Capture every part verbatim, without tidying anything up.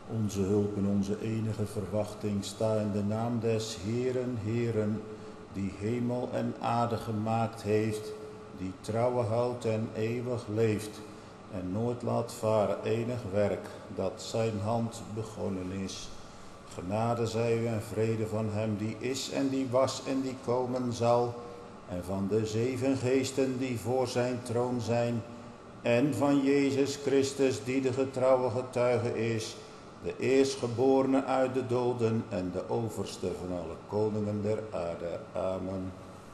Onze hulp en onze enige verwachting sta in de naam des Heeren, Heeren, die hemel en aarde gemaakt heeft, die trouwe houdt en eeuwig leeft, en nooit laat varen enig werk dat zijn hand begonnen is. Genade zij u en vrede van hem die is en die was en die komen zal, en van de zeven geesten die voor zijn troon zijn, en van Jezus Christus die de getrouwe getuige is, de eerstgeborene uit de doden en de overste van alle koningen der aarde. Amen.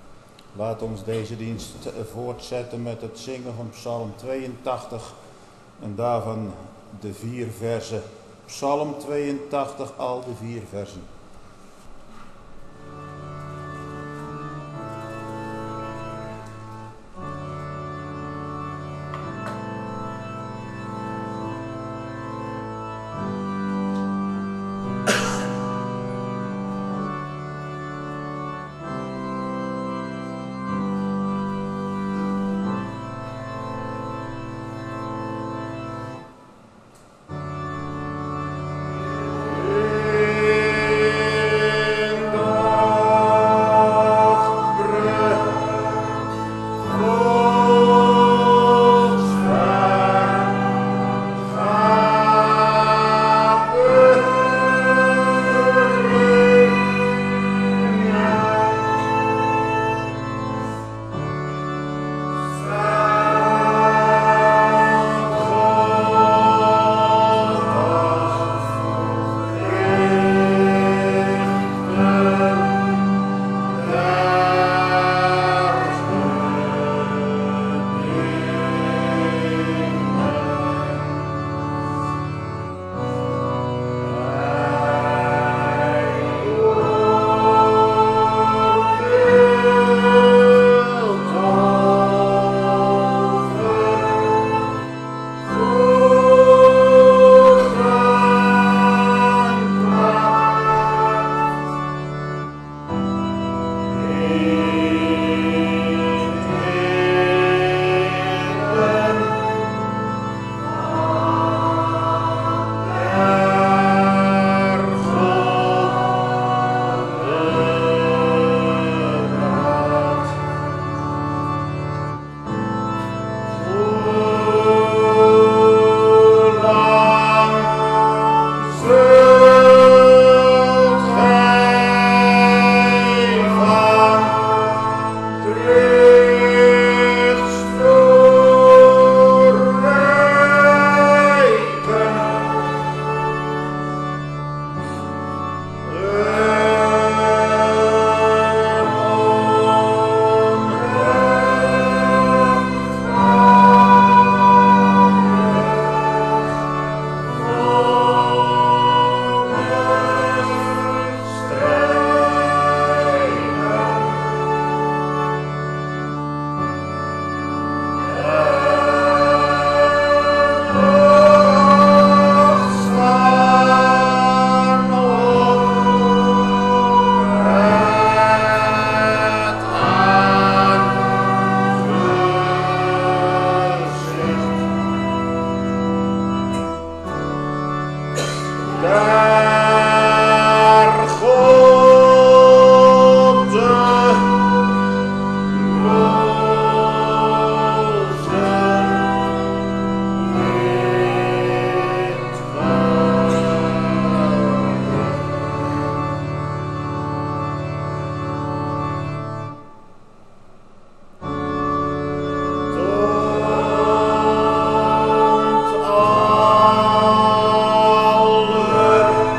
Laat ons deze dienst voortzetten met het zingen van Psalm tweeëntachtig en daarvan de vier verzen. Psalm tweeëntachtig, al de vier verzen. All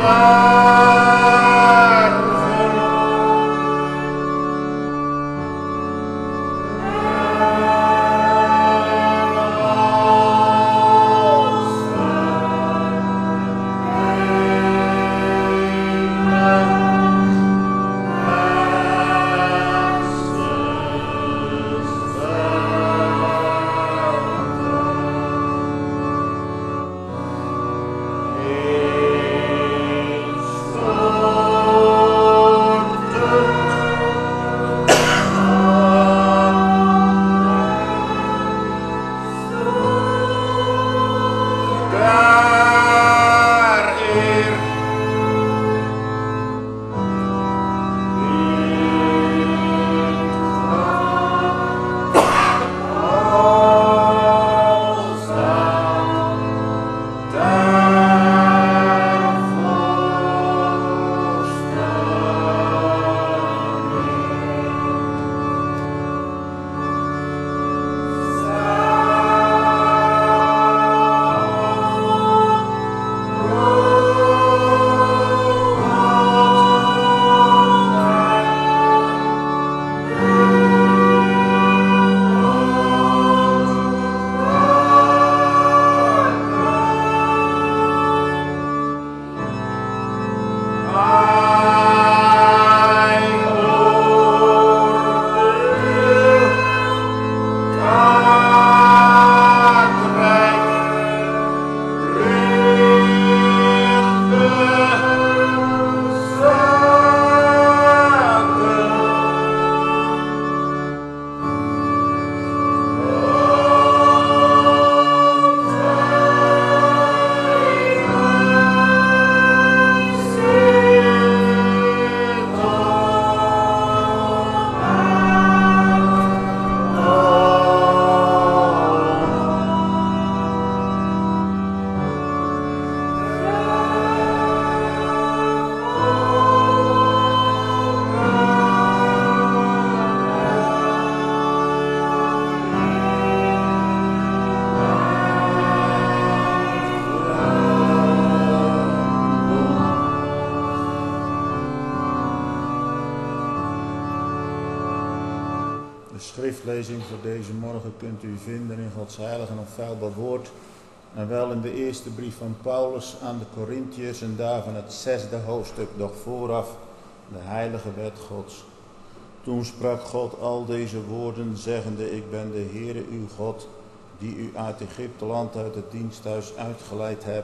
schriftlezing voor deze morgen kunt u vinden in Gods heilig en onfeilbaar woord. En wel in de eerste brief van Paulus aan de Korintiërs en daarvan het zesde hoofdstuk, doch vooraf de heilige wet Gods. Toen sprak God al deze woorden, zeggende: Ik ben de Heere uw God, die u uit Egypteland uit het diensthuis uitgeleid heb.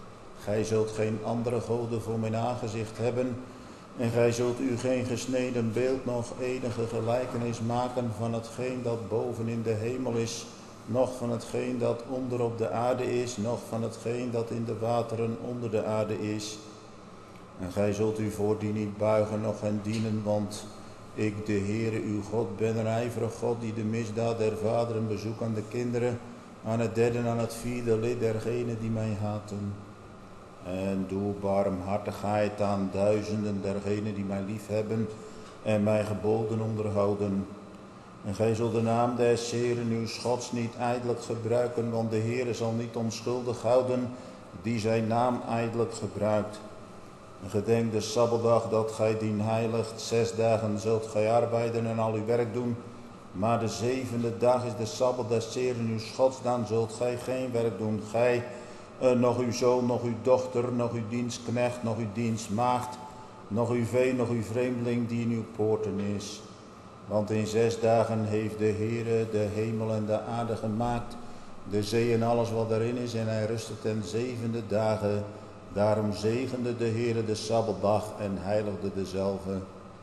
Gij zult geen andere goden voor mijn aangezicht hebben, en gij zult u geen gesneden beeld noch enige gelijkenis maken van hetgeen dat boven in de hemel is, noch van hetgeen dat onder op de aarde is, noch van hetgeen dat in de wateren onder de aarde is. En gij zult u voor die niet buigen, noch hen dienen, want ik, de Heere uw God, ben een ijverig God, die de misdaad der vaderen bezoekt aan de kinderen, aan het derde en aan het vierde lid dergenen die mij haten. En doe barmhartigheid aan duizenden dergenen die mij lief hebben en mijn geboden onderhouden. En gij zult de naam des Heeren uw Gods niet ijdelijk gebruiken, want de Heere zal niet onschuldig houden die zijn naam ijdelijk gebruikt. En gedenk de Sabbatdag dat gij dien heiligt. Zes dagen zult gij arbeiden en al uw werk doen. Maar de zevende dag is de Sabbat des Heeren uw Gods, dan zult gij geen werk doen. Gij, eh, nog uw zoon, nog uw dochter, nog uw dienstknecht, nog uw dienstmaagd, nog uw vee, nog uw vreemdeling die in uw poorten is. Want in zes dagen heeft de Heere de hemel en de aarde gemaakt, de zee en alles wat daarin is, en hij rustte ten zevende dagen. Daarom zegende de Heere de Sabbatdag en heiligde dezelve.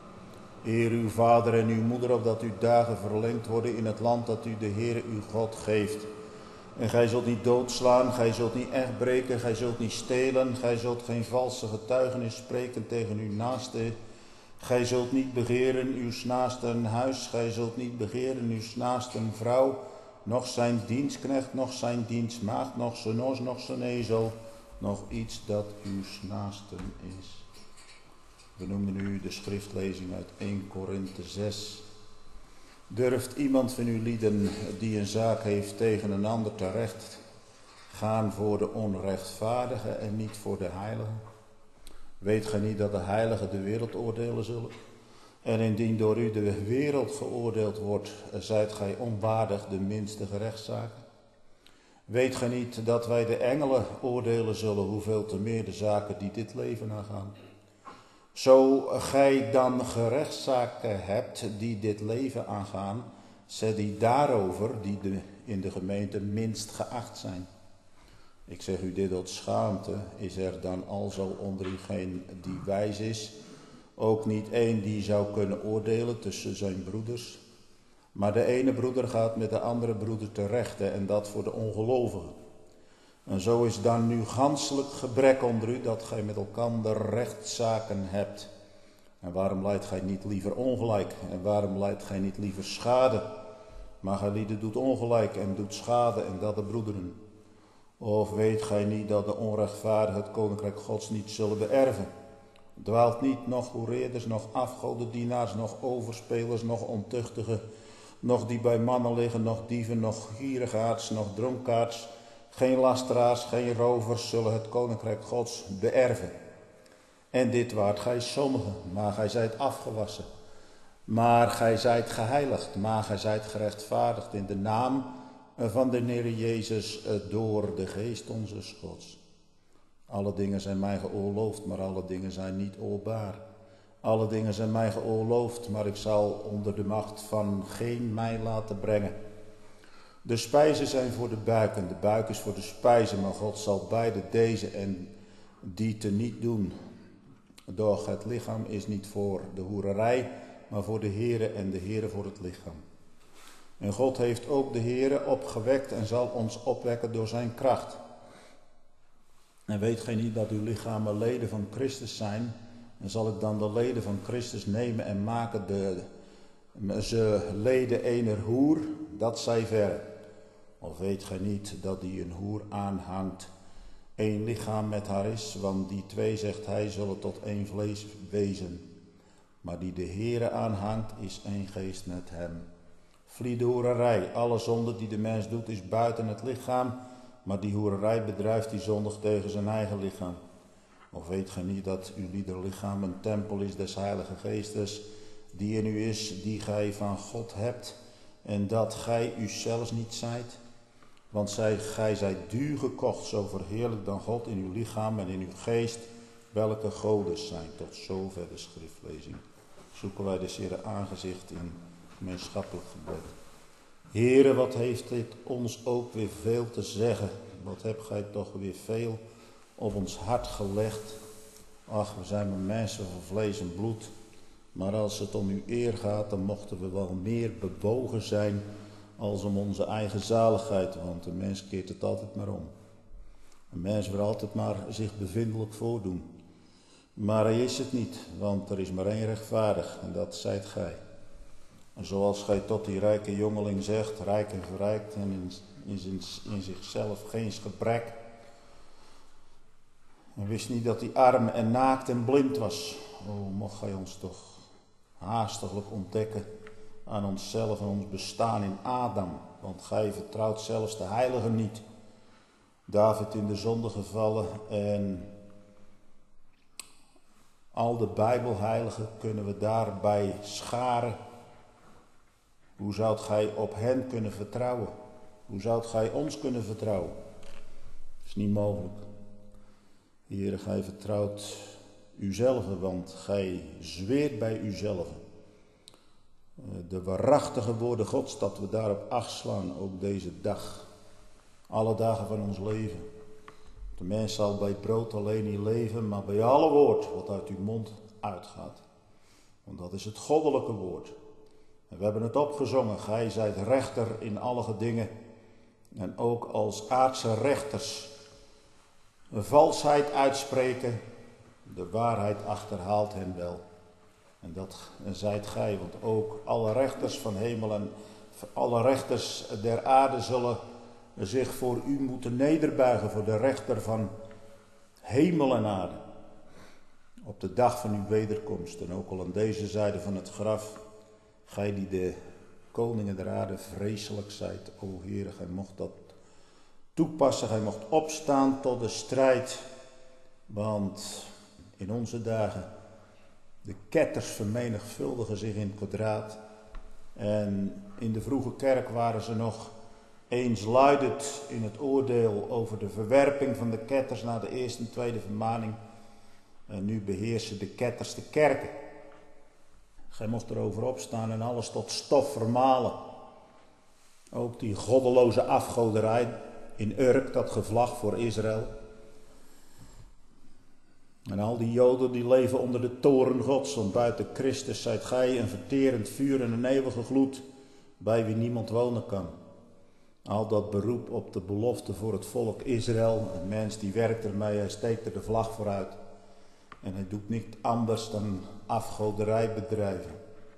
Eer uw vader en uw moeder, opdat uw dagen verlengd worden in het land dat u de Heere uw God geeft. En gij zult niet doodslaan, gij zult niet echt breken, gij zult niet stelen, gij zult geen valse getuigenis spreken tegen uw naaste. Gij zult niet begeren uw naaste een huis, gij zult niet begeren uw naaste een vrouw, noch zijn dienstknecht, noch zijn dienstmaagd, noch zijn os, noch zijn ezel, nog iets dat uw naasten is. We noemen nu de schriftlezing uit eerste Korinthe zes. Durft iemand van uw lieden die een zaak heeft tegen een ander terecht gaan voor de onrechtvaardige en niet voor de heilige? Weet gij niet dat de heiligen de wereld oordelen zullen? En indien door u de wereld geoordeeld wordt, zijt gij onwaardig de minste gerechtszaken? Weet gij niet dat wij de engelen oordelen zullen, hoeveel te meer de zaken die dit leven aangaan? Zo gij dan gerechtszaken hebt die dit leven aangaan, zet die daarover die de, in de gemeente minst geacht zijn. Ik zeg u dit tot schaamte, is er dan alzo onder u geen die wijs is, ook niet één die zou kunnen oordelen tussen zijn broeders. Maar de ene broeder gaat met de andere broeder te rechten en dat voor de ongelovigen. En zo is dan nu ganselijk gebrek onder u dat gij met elkander rechtszaken hebt. En waarom lijdt gij niet liever ongelijk? En waarom lijdt gij niet liever schade? Maar gij lieden doet ongelijk en doet schade en dat de broederen. Of weet gij niet dat de onrechtvaardigen het koninkrijk Gods niet zullen beërven? Dwaalt niet, nog hoereerders, nog afgodendienaars, nog overspelers, nog ontuchtigen, nog die bij mannen liggen, nog dieven, nog gierigaards, nog dronkaards, geen lasteraars, geen rovers zullen het koninkrijk Gods beërven. En dit waart gij sommigen, maar gij zijt afgewassen. Maar gij zijt geheiligd, maar gij zijt gerechtvaardigd in de naam van de Heer Jezus door de geest onzes Gods. Alle dingen zijn mij geoorloofd, maar alle dingen zijn niet oorbaar. Alle dingen zijn mij geoorloofd, maar ik zal onder de macht van geen mij laten brengen. De spijzen zijn voor de buik en de buik is voor de spijzen, maar God zal beide deze en die te niet doen. Doch het lichaam is niet voor de hoererij, maar voor de Heere en de Heere voor het lichaam. En God heeft ook de Heere opgewekt en zal ons opwekken door zijn kracht. En weet gij niet dat uw lichamen leden van Christus zijn? En zal ik dan de leden van Christus nemen en maken de, ze leden ener hoer? Dat zij verre. Of weet gij niet dat die een hoer aanhangt, één lichaam met haar is? Want die twee, zegt hij, zullen tot één vlees wezen. Maar die de Heere aanhangt, is één geest met hem. Vlie de hoererij. Alle zonde die de mens doet is buiten het lichaam, maar die hoererij bedrijft die zondig tegen zijn eigen lichaam. Of weet gij niet dat uw ieder lichaam een tempel is des Heilige Geestes, die in u is, die gij van God hebt, en dat gij u zelfs niet zijt? Want zij, gij zijt duur gekocht, zo verheerlijk dan God in uw lichaam en in uw geest, welke godes zijn. Tot zover de schriftlezing. Zoeken wij de Heere aangezicht in gemeenschappelijk gebed. Heere, wat heeft dit ons ook weer veel te zeggen. Wat hebt gij toch weer veel op ons hart gelegd. Ach, we zijn maar mensen van vlees en bloed. Maar als het om uw eer gaat, dan mochten we wel meer bewogen zijn als om onze eigen zaligheid. Want een mens keert het altijd maar om. Een mens wil altijd maar zich bevindelijk voordoen. Maar hij is het niet, want er is maar één rechtvaardig en dat zijt gij. En zoals gij tot die rijke jongeling zegt, rijk en verrijkt en in, in, in zichzelf geen gebrek. En wist niet dat hij arm en naakt en blind was. O, mocht gij ons toch haastiglijk ontdekken aan onszelf en ons bestaan in Adam. Want gij vertrouwt zelfs de heiligen niet. David in de zonde gevallen en al de Bijbelheiligen kunnen we daarbij scharen. Hoe zoudt gij op hen kunnen vertrouwen? Hoe zoudt gij ons kunnen vertrouwen? Dat is niet mogelijk. Heere, gij vertrouwt uzelf, want gij zweert bij uzelf. De waarachtige woorden Gods, dat we daarop acht slaan, ook deze dag. Alle dagen van ons leven. De mens zal bij brood alleen niet leven, maar bij alle woord wat uit uw mond uitgaat. Want dat is het goddelijke woord. En we hebben het opgezongen, gij zijt rechter in alle dingen. En ook als aardse rechters een valsheid uitspreken, de waarheid achterhaalt hen wel. En dat zijt gij, want ook alle rechters van hemel en alle rechters der aarde zullen zich voor u moeten nederbuigen, voor de rechter van hemel en aarde. Op de dag van uw wederkomst en ook al aan deze zijde van het graf, gij die de koningen der aarde vreselijk zijt, o Heere, gij mocht dat toepassen, gij mocht opstaan tot de strijd, want in onze dagen. De ketters vermenigvuldigen zich in het kwadraat. En in de vroege kerk waren ze nog eensluidend in het oordeel over de verwerping van de ketters na de eerste en tweede vermaning. En nu beheersen de ketters de kerken. Gij mocht erover opstaan en alles tot stof vermalen. Ook die goddeloze afgoderij in Urk, dat gevlag voor Israël. En al die Joden die leven onder de toren Gods, want buiten Christus zijt gij een verterend vuur en een eeuwige gloed, bij wie niemand wonen kan. Al dat beroep op de belofte voor het volk Israël, een mens die werkt ermee, hij steekt er de vlag vooruit. En hij doet niet anders dan afgoderij bedrijven.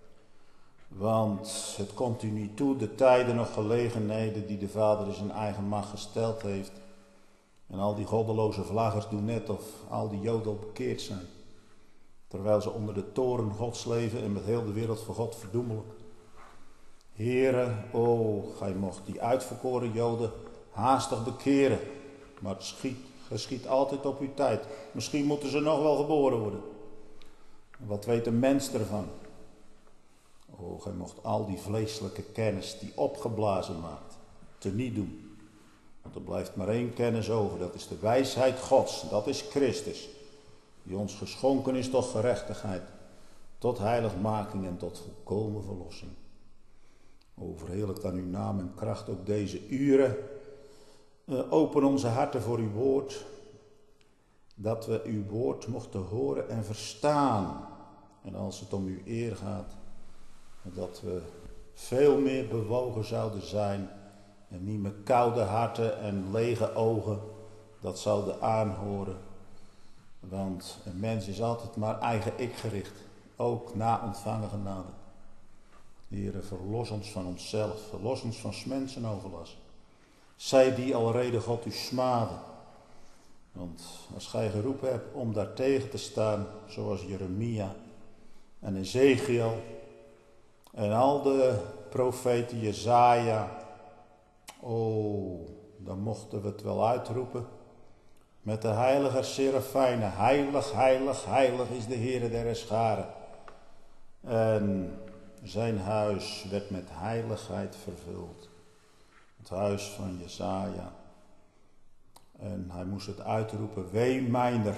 Want het komt u niet toe, de tijden of gelegenheden die de Vader in zijn eigen macht gesteld heeft. En al die goddeloze vlaggers doen net of al die Joden al bekeerd zijn. Terwijl ze onder de toren Gods leven en met heel de wereld voor God verdoemelijk. Heere, o, gij mocht die uitverkoren Joden haastig bekeren. Maar het schiet, geschiet altijd op uw tijd. Misschien moeten ze nog wel geboren worden. Wat weet een mens ervan? O, gij mocht al die vleeselijke kennis die opgeblazen maakt, teniet doen. Want er blijft maar één kennis over, dat is de wijsheid Gods, dat is Christus. Die ons geschonken is tot gerechtigheid, tot heiligmaking en tot volkomen verlossing. O, verheerlijk dan uw naam en kracht ook deze uren. Uh, open onze harten voor uw woord, dat we uw woord mochten horen en verstaan. En als het om uw eer gaat, dat we veel meer bewogen zouden zijn en niet met koude harten en lege ogen dat zouden aanhoren. Want een mens is altijd maar eigen ik gericht, ook na ontvangen genade. Heere, verlos ons van onszelf, verlos ons van 's mensen overlast. Zij die alrede God u smaden. Want als gij geroepen hebt om daar tegen te staan, zoals Jeremia en Ezekiel en al de profeten Jesaja, oh, dan mochten we het wel uitroepen met de heilige serafijnen. Heilig, heilig, heilig is de Heere der Herscharen. En zijn huis werd met heiligheid vervuld. Het huis van Jesaja. En hij moest het uitroepen, wee mijner.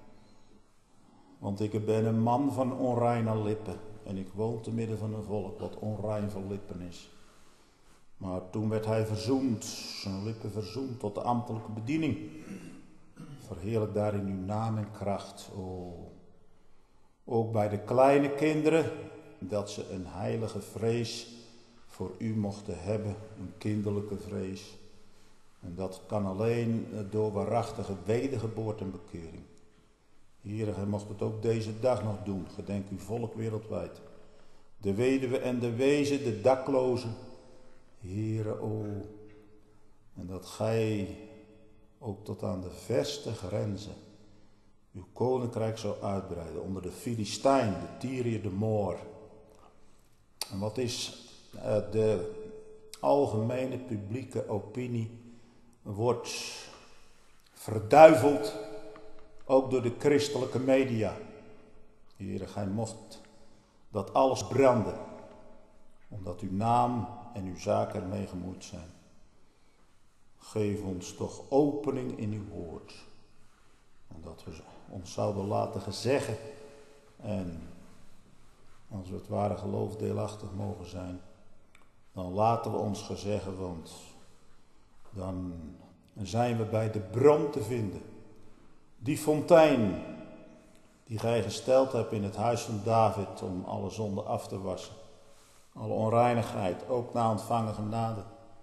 Want ik ben een man van onreine lippen. En ik woon te midden van een volk wat onrein van lippen is. Maar toen werd hij verzoend, zijn lippen verzoend tot de ambtelijke bediening. Verheerlijk daarin uw naam en kracht. Oh. Ook bij de kleine kinderen, dat ze een heilige vrees voor u mochten hebben, een kinderlijke vrees. En dat kan alleen door waarachtige wedergeboorte en bekering. Heere, gij mocht het ook deze dag nog doen, gedenk uw volk wereldwijd. De weduwe en de wezen, de daklozen. Heere, o, en dat gij ook tot aan de verste grenzen uw koninkrijk zou uitbreiden onder de Filistijn, de Tyriër, de Moor. En wat is uh, de algemene publieke opinie wordt verduiveld ook door de christelijke media. Heere, gij mocht dat alles branden, omdat uw naam en uw zaken ermee gemoeid zijn. Geef ons toch opening in uw woord. En dat we ons zouden laten gezeggen. En als we het ware geloof deelachtig mogen zijn, dan laten we ons gezeggen, want dan zijn we bij de bron te vinden. Die fontein die gij gesteld hebt in het huis van David om alle zonden af te wassen. Alle onreinigheid, ook na ontvangen genade.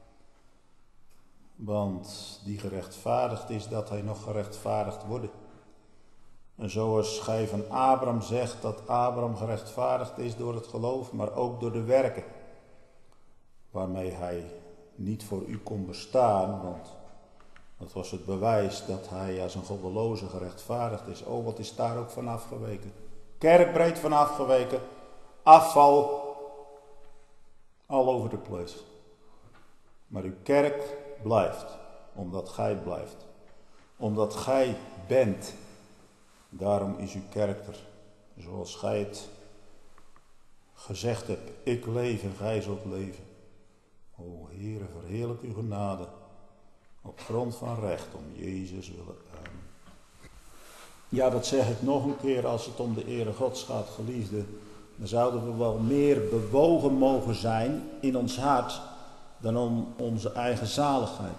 Want die gerechtvaardigd is, dat hij nog gerechtvaardigd wordt. En zoals gij van Abraham zegt dat Abraham gerechtvaardigd is door het geloof, maar ook door de werken. Waarmee hij niet voor u kon bestaan, want dat was het bewijs dat hij als een goddeloze gerechtvaardigd is. Oh, wat is daar ook van afgeweken. Kerkbreed van afgeweken. Afval. All over the place. Maar uw kerk blijft, omdat gij blijft. Omdat gij bent Daarom is uw kerk er, zoals gij het gezegd hebt. Ik leef en gij zult leven. O Heere, verheerlijk uw genade op grond van recht om Jezus willen. Amen. Ja, dat zeg ik nog een keer als het om de ere Gods gaat, geliefde. Dan zouden we wel meer bewogen mogen zijn in ons hart dan om onze eigen zaligheid.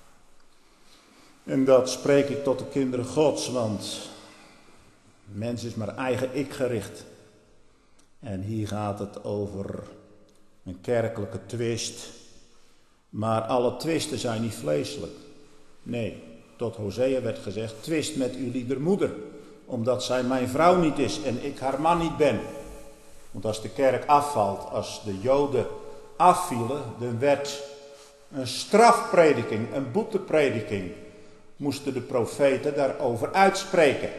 En dat spreek ik tot de kinderen Gods, want mens is maar eigen ik gericht. En hier gaat het over een kerkelijke twist. Maar alle twisten zijn niet vleeselijk. Nee, tot Hosea werd gezegd, twist met uw liedermoeder, omdat zij mijn vrouw niet is en ik haar man niet ben. Want als de kerk afvalt, als de Joden afvielen, dan werd een strafprediking, een boeteprediking, moesten de profeten daarover uitspreken.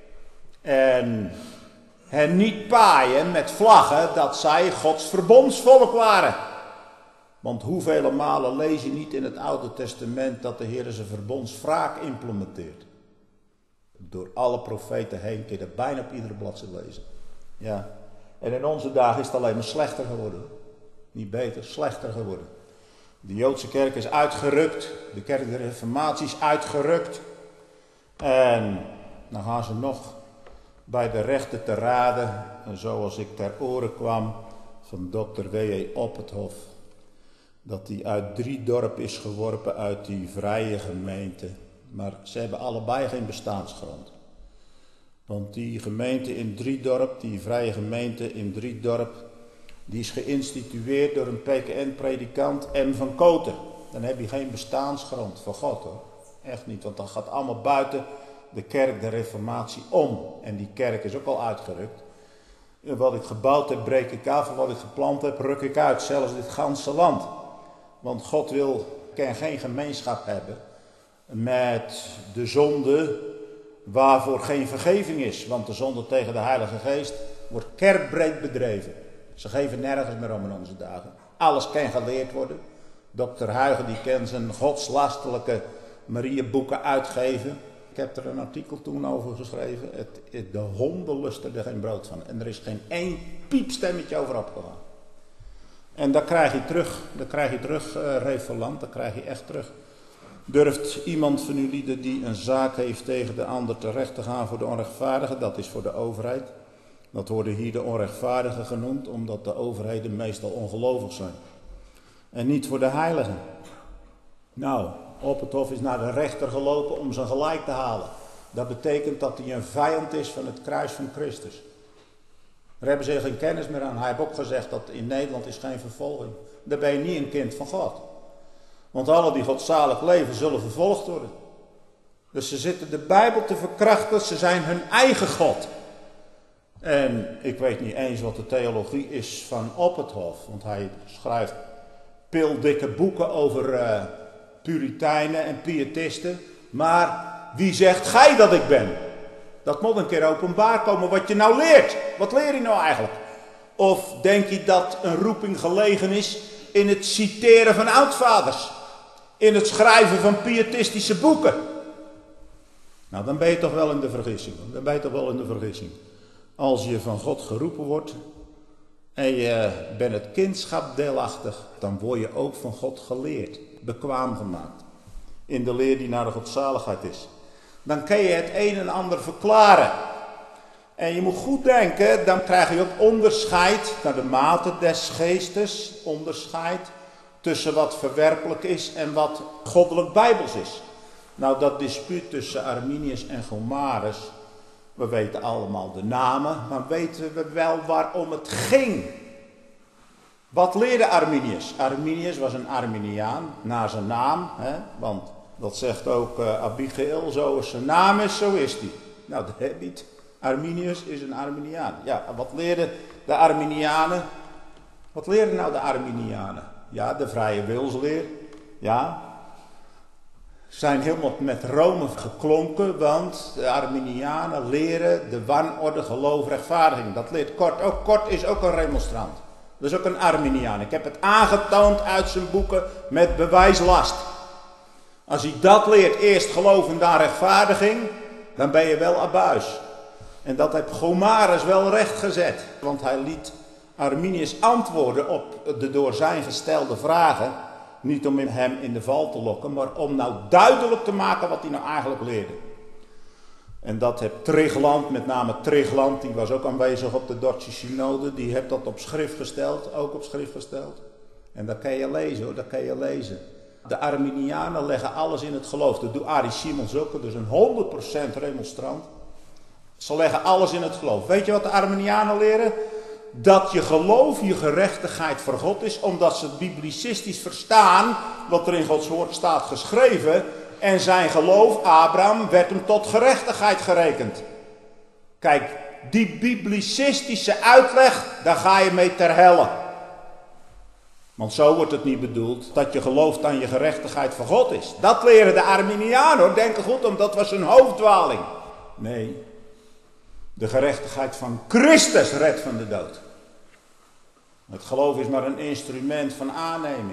En hen niet paaien met vlaggen dat zij Gods verbondsvolk waren. Want hoeveel malen lees je niet in het Oude Testament dat de Heer zijn verbondswraak implementeert? Door alle profeten heen kun je dat bijna op iedere bladzijde lezen. Ja. En in onze dagen is het alleen maar slechter geworden. Niet beter, slechter geworden. De Joodse kerk is uitgerukt. De kerk der Reformatie is uitgerukt. En dan gaan ze nog bij de rechter te raden. En zoals ik ter oren kwam van dokter W E Opperhof. Dat hij uit Driedorp is geworpen uit die vrije gemeente. Maar ze hebben allebei geen bestaansgrond. Want die gemeente in Driedorp, die vrije gemeente in Driedorp, die is geïnstitueerd door een P K N-predikant M. van Koten. Dan heb je geen bestaansgrond voor God hoor. Echt niet, want dat gaat allemaal buiten de kerk der Reformatie om. En die kerk is ook al uitgerukt. En wat ik gebouwd heb, breek ik af. En wat ik geplant heb, ruk ik uit. Zelfs dit ganse land. Want God wil, kan geen gemeenschap hebben met de zonde waarvoor geen vergeving is. Want de zonde tegen de Heilige Geest wordt kerkbreed bedreven. Ze geven nergens meer om in onze dagen. Alles kan geleerd worden. dokter Huygen die kan zijn godslastelijke Mariëboeken uitgeven. Ik heb er een artikel toen over geschreven. Het, het, de honden lusten er geen brood van. En er is geen één piepstemmetje over opgegaan. En dat krijg je terug. Dat krijg je terug, uh, Revelant. Dat krijg je echt terug. Durft iemand van u lieden die een zaak heeft tegen de ander terecht te gaan voor de onrechtvaardige? Dat is voor de overheid. Dat worden hier de onrechtvaardigen genoemd, omdat de overheden meestal ongelovig zijn. En niet voor de heiligen. Nou, Opperhof is naar de rechter gelopen om zijn gelijk te halen. Dat betekent dat hij een vijand is van het kruis van Christus. Daar hebben ze geen kennis meer aan. Hij heeft ook gezegd dat in Nederland is geen vervolging. Dan ben je niet een kind van God. Want alle die godzalig leven zullen vervolgd worden. Dus ze zitten de Bijbel te verkrachten. Ze zijn hun eigen God. En ik weet niet eens wat de theologie is van Opperhof. Want hij schrijft pildikke boeken over uh, Puritijnen en Pietisten. Maar wie zegt gij dat ik ben? Dat moet een keer openbaar komen wat je nou leert. Wat leer je nou eigenlijk? Of denk je dat een roeping gelegen is in het citeren van oudvaders? In het schrijven van pietistische boeken? Nou, dan ben je toch wel in de vergissing. Dan ben je toch wel in de vergissing. Als je van God geroepen wordt en je bent het kindschap deelachtig, dan word je ook van God geleerd, bekwaam gemaakt. In de leer die naar de godzaligheid is. Dan kan je het een en ander verklaren. En je moet goed denken, dan krijg je ook onderscheid naar de mate des geestes. Onderscheid tussen wat verwerpelijk is en wat goddelijk bijbels is. Nou, dat dispuut tussen Arminius en Gomarus. We weten allemaal de namen, maar weten we wel waarom het ging? Wat leerde Arminius? Arminius was een Arminiaan, naar zijn naam, hè? Want dat zegt ook uh, Abigail, zoals zijn naam is, zo is hij. Nou, dat heb je het. Arminius is een Arminiaan. Ja, wat leerden de Arminianen? Wat leerden nou de Arminianen? Ja, de vrije wilsleer. Ja. Zijn helemaal met Rome geklonken, want de Arminianen leren de wanorde, geloof, rechtvaardiging. Dat leert Kort. Ook Kort is ook een remonstrant. Dat is ook een Arminiaan. Ik heb het aangetoond uit zijn boeken met bewijslast. Als hij dat leert, eerst geloof en dan rechtvaardiging, dan ben je wel abuis. En dat heeft Gomarus wel rechtgezet. Want hij liet Arminius antwoorden op de door zijn gestelde vragen. Niet om hem in de val te lokken, maar om nou duidelijk te maken wat hij nou eigenlijk leerde. En dat heeft Trigland, met name Trigland, die was ook aanwezig op de Dordtse synode. Die heeft dat op schrift gesteld, ook op schrift gesteld. En dat kan je lezen hoor, dat kan je lezen. De Arminianen leggen alles in het geloof. Dat doet Arie Simons ook, dus een honderd procent remonstrant. Ze leggen alles in het geloof. Weet je wat de Arminianen leren? Dat je geloof je gerechtigheid voor God is, omdat ze het biblicistisch verstaan wat er in Gods woord staat geschreven. En zijn geloof, Abraham, werd hem tot gerechtigheid gerekend. Kijk, die biblicistische uitleg, daar ga je mee ter helle. Want zo wordt het niet bedoeld, dat je gelooft aan je gerechtigheid voor God is. Dat leren de Arminianen, hoor. Denk er goed om, dat was hun hoofddwaling. Nee, de gerechtigheid van Christus redt van de dood. Het geloof is maar een instrument van aanneming.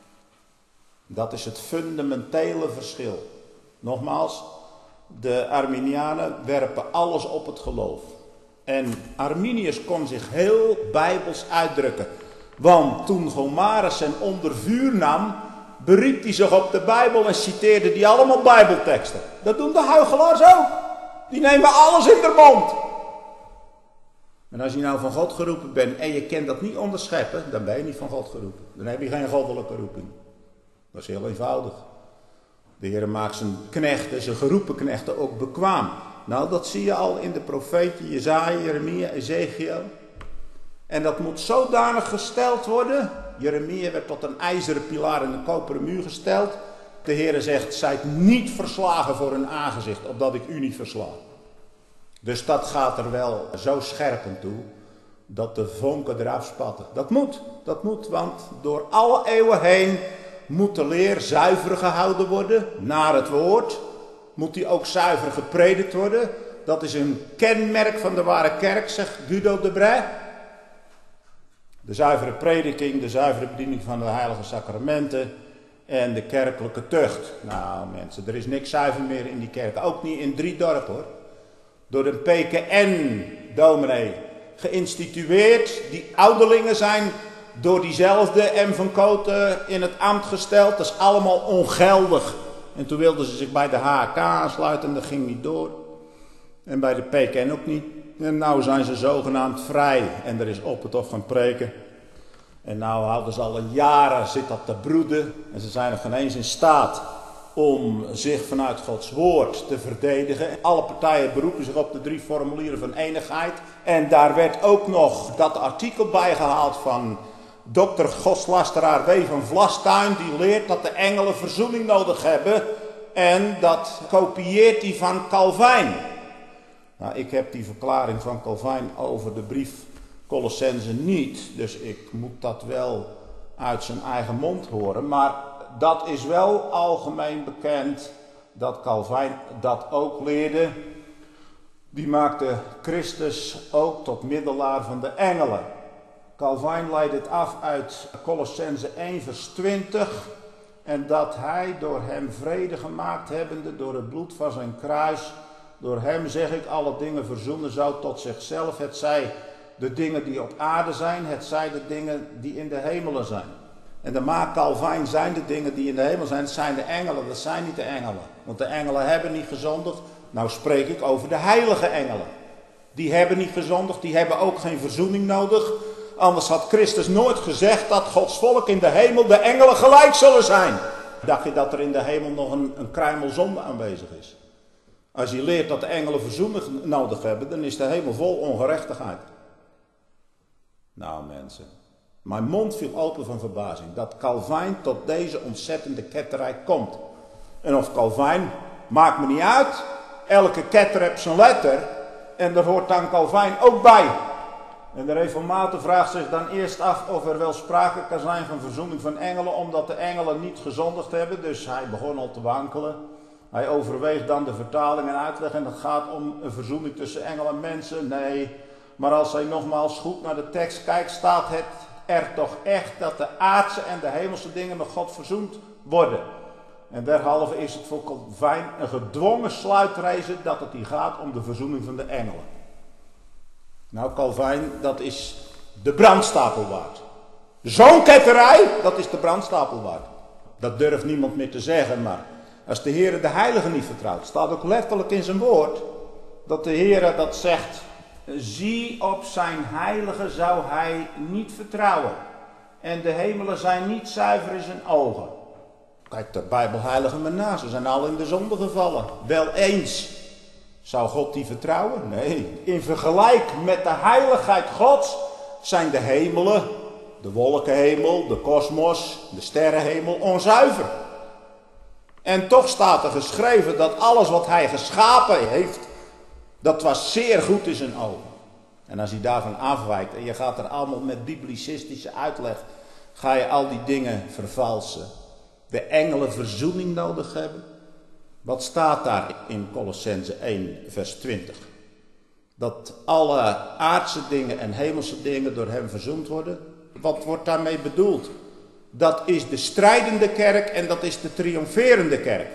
Dat is het fundamentele verschil. Nogmaals, de Arminianen werpen alles op het geloof. En Arminius kon zich heel bijbels uitdrukken. Want toen Gomarus hem onder vuur nam, beriep hij zich op de Bijbel en citeerde die allemaal Bijbelteksten. Dat doen de huichelaars ook. Die nemen alles in de mond. En als je nou van God geroepen bent en je kent dat niet onderscheppen, dan ben je niet van God geroepen. Dan heb je geen goddelijke roeping. Dat is heel eenvoudig. De Heer maakt zijn knechten, zijn geroepen knechten ook bekwaam. Nou, dat zie je al in de profeten Jesaja, Jeremia, Ezekiel. En dat moet zodanig gesteld worden. Jeremia werd tot een ijzeren pilaar in een koperen muur gesteld. De Heer zegt, zijt niet verslagen voor hun aangezicht, opdat ik u niet versla. Dus dat gaat er wel zo scherp aan toe, dat de vonken eraf spatten. Dat moet, dat moet, want door alle eeuwen heen moet de leer zuiver gehouden worden, naar het woord. Moet die ook zuiver gepredikt worden. Dat is een kenmerk van de ware kerk, zegt Guido de Bray. De zuivere prediking, de zuivere bediening van de heilige sacramenten en de kerkelijke tucht. Nou mensen, er is niks zuiver meer in die kerk. Ook niet in Driedorp hoor. Door een P K N-dominee geïnstitueerd. Die ouderlingen zijn door diezelfde M. van Koten in het ambt gesteld. Dat is allemaal ongeldig. En toen wilden ze zich bij de H K aansluiten en dat ging niet door. En bij de P K N ook niet. En nou zijn ze zogenaamd vrij. En er is op het hof gaan preken. En nou houden ze al een jaren, zit dat te broeden. En ze zijn nog geen eens in staat om zich vanuit Gods woord te verdedigen. Alle partijen beroepen zich op de drie formulieren van eenigheid. En daar werd ook nog dat artikel bijgehaald van dokter Godslasteraar W. van Vlastuin. Die leert dat de engelen verzoening nodig hebben. En dat kopieert hij van Calvijn. Nou, ik heb die verklaring van Calvijn over de brief Colossense niet. Dus ik moet dat wel uit zijn eigen mond horen. Maar dat is wel algemeen bekend dat Calvijn dat ook leerde. Die maakte Christus ook tot middelaar van de engelen. Calvijn leidt het af uit Colossense één vers twintig. En dat hij door hem vrede gemaakt hebbende door het bloed van zijn kruis. Door hem zeg ik alle dingen verzoenen zou tot zichzelf. Het zij de dingen die op aarde zijn, het zij de dingen die in de hemelen zijn. En dan maakt Calvijn zijn de dingen die in de hemel zijn, het zijn de engelen, dat zijn niet de engelen. Want de engelen hebben niet gezondigd. Nou spreek ik over de heilige engelen. Die hebben niet gezondigd, die hebben ook geen verzoening nodig. Anders had Christus nooit gezegd dat Gods volk in de hemel de engelen gelijk zullen zijn. Dacht je dat er in de hemel nog een, een kruimel zonde aanwezig is? Als je leert dat de engelen verzoening nodig hebben, dan is de hemel vol ongerechtigheid. Nou mensen, mijn mond viel open van verbazing dat Calvijn tot deze ontzettende ketterij komt. En of Calvijn, maakt me niet uit. Elke ketter heeft zijn letter en daar hoort dan Calvijn ook bij. En de reformator vraagt zich dan eerst af of er wel sprake kan zijn van verzoening van engelen, omdat de engelen niet gezondigd hebben. Dus hij begon al te wankelen. Hij overweegt dan de vertaling en uitleg en het gaat om een verzoening tussen engelen en mensen. Nee, maar als hij nogmaals goed naar de tekst kijkt, staat het er toch echt dat de aardse en de hemelse dingen met God verzoend worden. En derhalve is het voor Calvijn een gedwongen sluitreize dat het hier gaat om de verzoening van de engelen. Nou, Calvijn, dat is de brandstapel waard. Zo'n ketterij, dat is de brandstapel waard. Dat durft niemand meer te zeggen, maar als de Heer de Heilige niet vertrouwt, staat ook letterlijk in zijn woord, dat de Heer dat zegt, zie op zijn heilige zou hij niet vertrouwen. En de hemelen zijn niet zuiver in zijn ogen. Kijk, de Bijbelheiligen maar na, ze zijn al in de zonde gevallen. Wel eens. Zou God die vertrouwen? Nee. In vergelijk met de heiligheid Gods zijn de hemelen, de wolkenhemel, de kosmos, de sterrenhemel onzuiver. En toch staat er geschreven dat alles wat hij geschapen heeft, dat was zeer goed in zijn ogen. En als hij daarvan afwijkt en je gaat er allemaal met biblicistische uitleg, ga je al die dingen vervalsen. De engelen verzoening nodig hebben. Wat staat daar in Colossense één vers twintig? Dat alle aardse dingen en hemelse dingen door hem verzoend worden. Wat wordt daarmee bedoeld? Dat is de strijdende kerk en dat is de triomferende kerk.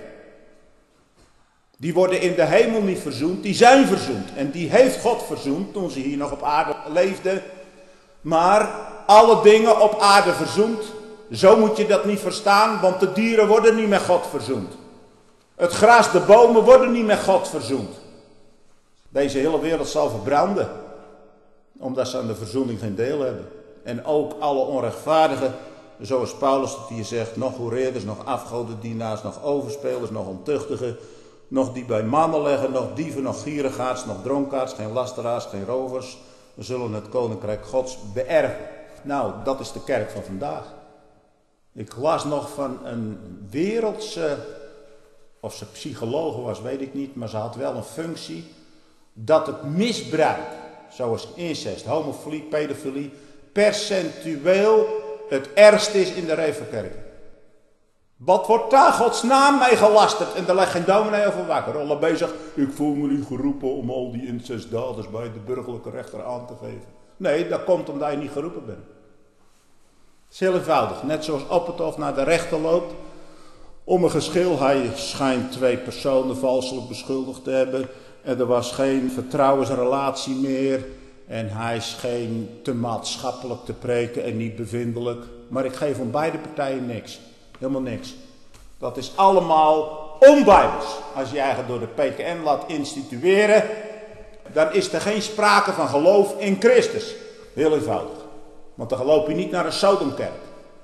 Die worden in de hemel niet verzoend, die zijn verzoend. En die heeft God verzoend toen ze hier nog op aarde leefden. Maar alle dingen op aarde verzoend, zo moet je dat niet verstaan, want de dieren worden niet met God verzoend. Het gras, de bomen worden niet met God verzoend. Deze hele wereld zal verbranden, omdat ze aan de verzoening geen deel hebben. En ook alle onrechtvaardigen, zoals Paulus het hier zegt, nog hoereerders, nog afgodendienaars, nog overspelers, nog ontuchtigen, nog die bij mannen leggen, nog dieven, nog gierigaards, nog dronkaards, geen lasteraars, geen rovers. We zullen het koninkrijk Gods beërven. Nou, dat is de kerk van vandaag. Ik las nog van een wereldse, of ze psychologe was, weet ik niet, maar ze had wel een functie, dat het misbruik, zoals incest, homofilie, pedofilie, percentueel het ergste is in de Revelkerk. Wat wordt daar Gods naam mee gelasterd? En daar legt geen dominee over wakker. Rollen bezig, ik voel me niet geroepen om al die incestdaders bij de burgerlijke rechter aan te geven. Nee, dat komt omdat je niet geroepen bent. Het is heel eenvoudig. Net zoals Opperhof naar de rechter loopt om een geschil. Hij schijnt twee personen valselijk beschuldigd te hebben. En er was geen vertrouwensrelatie meer. En hij scheen te maatschappelijk te preken en niet bevindelijk. Maar ik geef van beide partijen niks. Helemaal niks. Dat is allemaal onbijbels. Als je je eigen door de P K N laat institueren, dan is er geen sprake van geloof in Christus. Heel eenvoudig. Want dan loop je niet naar een Sodomkerk.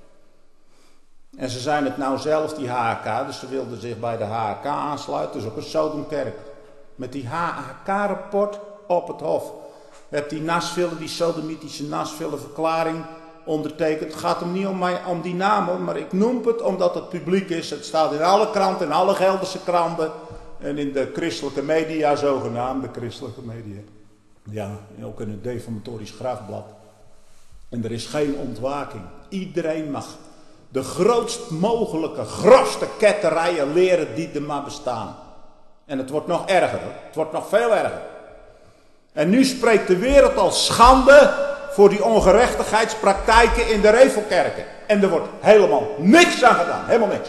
En ze zijn het nou zelf, die H A K, dus ze wilden zich bij de H A K aansluiten, dus ook een Sodomkerk. Met die H A K-rapport op het hof. Heb die Nasville, die sodomitische Nasville verklaring ondertekend. Het gaat hem niet om, mij, om die namen, maar ik noem het omdat het publiek is. Het staat in alle kranten, in alle Gelderse kranten. En in de christelijke media, zogenaamd, de christelijke media. Ja, en ook in het Defamatorisch Grafblad. En er is geen ontwaking. Iedereen mag de grootst mogelijke, grofste ketterijen leren die er maar bestaan. En het wordt nog erger, hoor. Het wordt nog veel erger. En nu spreekt de wereld al schande voor die ongerechtigheidspraktijken in de Revelkerken. En er wordt helemaal niks aan gedaan. Helemaal niks.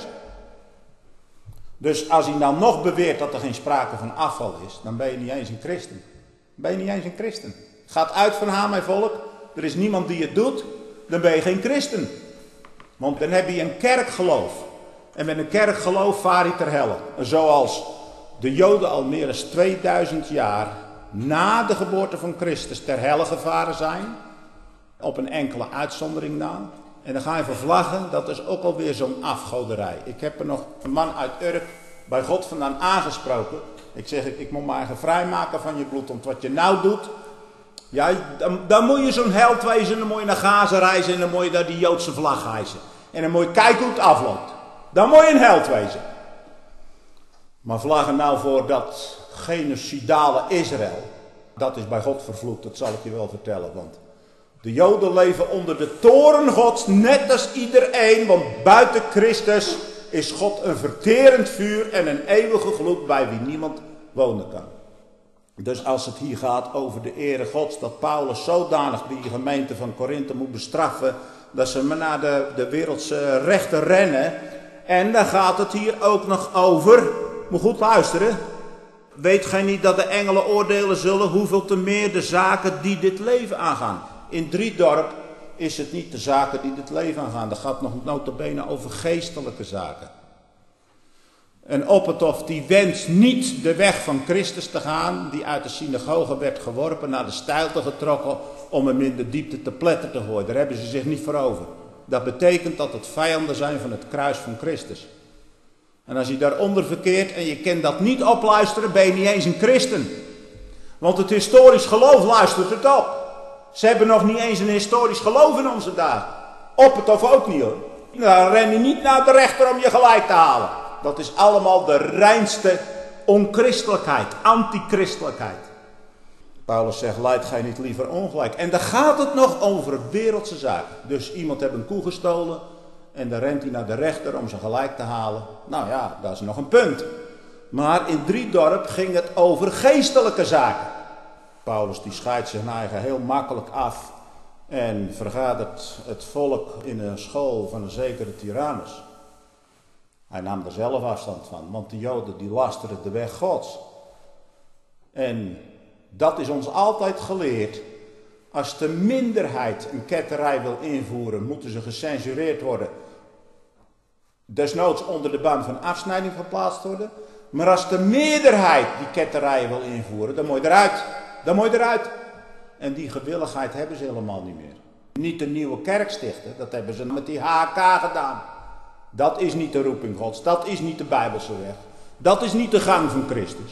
Dus als hij nou nog beweert dat er geen sprake van afval is, dan ben je niet eens een christen. Dan ben je niet eens een christen. Gaat uit van haar, mijn volk. Er is niemand die het doet. Dan ben je geen christen. Want dan heb je een kerkgeloof. En met een kerkgeloof vaar je ter helle. Zoals de Joden al meer dan tweeduizend jaar na de geboorte van Christus ter helle gevaren zijn. Op een enkele uitzondering na. En dan ga je vervlaggen, dat is ook alweer zo'n afgoderij. Ik heb er nog een man uit Urk bij God vandaan aangesproken. Ik zeg, ik, ik moet me eigen vrijmaken van je bloed, want wat je nou doet, ja, dan, dan moet je zo'n held wezen, dan moet je naar Gaza reizen en dan moet je daar die Joodse vlag hijsen. En dan moet je kijken hoe het afloopt. Dan moet je een held wezen. Maar vlaggen nou voor dat genocidale Israël, dat is bij God vervloekt, dat zal ik je wel vertellen, want de Joden leven onder de toorn Gods, net als iedereen, want buiten Christus is God een verterend vuur en een eeuwige gloed bij wie niemand wonen kan. Dus als het hier gaat over de ere Gods, dat Paulus zodanig die gemeente van Korinthe moet bestraffen, dat ze maar naar de, de wereldse rechter rennen. En dan gaat het hier ook nog over, moet goed luisteren, Weet gij niet dat de engelen oordelen zullen, hoeveel te meer de zaken die dit leven aangaan? In Driedorp is het niet de zaken die dit leven aangaan. Dat gaat nog nota bene over geestelijke zaken. En Oppertof die wenst niet de weg van Christus te gaan, die uit de synagoge werd geworpen, naar de steilte getrokken, om hem in de diepte te pletten te gooien. Daar hebben ze zich niet voor over. Dat betekent dat het vijanden zijn van het kruis van Christus. En als je daaronder verkeert en je kent dat niet opluisteren, ben je niet eens een christen. Want het historisch geloof luistert het op. Ze hebben nog niet eens een historisch geloof in onze dagen. Oppertof ook niet hoor. Dan ren je niet naar de rechter om je gelijk te halen. Dat is allemaal de reinste onchristelijkheid, antichristelijkheid. Paulus zegt, lijdt gij niet liever ongelijk. En dan gaat het nog over wereldse zaken. Dus iemand heeft een koe gestolen en dan rent hij naar de rechter om ze gelijk te halen. Nou ja, dat is nog een punt. Maar in Driedorp ging het over geestelijke zaken. Paulus die scheidt zich eigen heel makkelijk af en vergadert het volk in een school van een zekere Tyrannus. Hij nam er zelf afstand van, want de Joden die lasteren de weg Gods. En dat is ons altijd geleerd. Als de minderheid een ketterij wil invoeren, moeten ze gecensureerd worden. Desnoods onder de ban van afsnijding geplaatst worden. Maar als de meerderheid die ketterijen wil invoeren, dan moet je eruit. Dan moet je eruit. En die gewilligheid hebben ze helemaal niet meer. Niet een nieuwe kerk stichten, dat hebben ze met die H K gedaan. Dat is niet de roeping Gods, dat is niet de Bijbelse weg. Dat is niet de gang van Christus.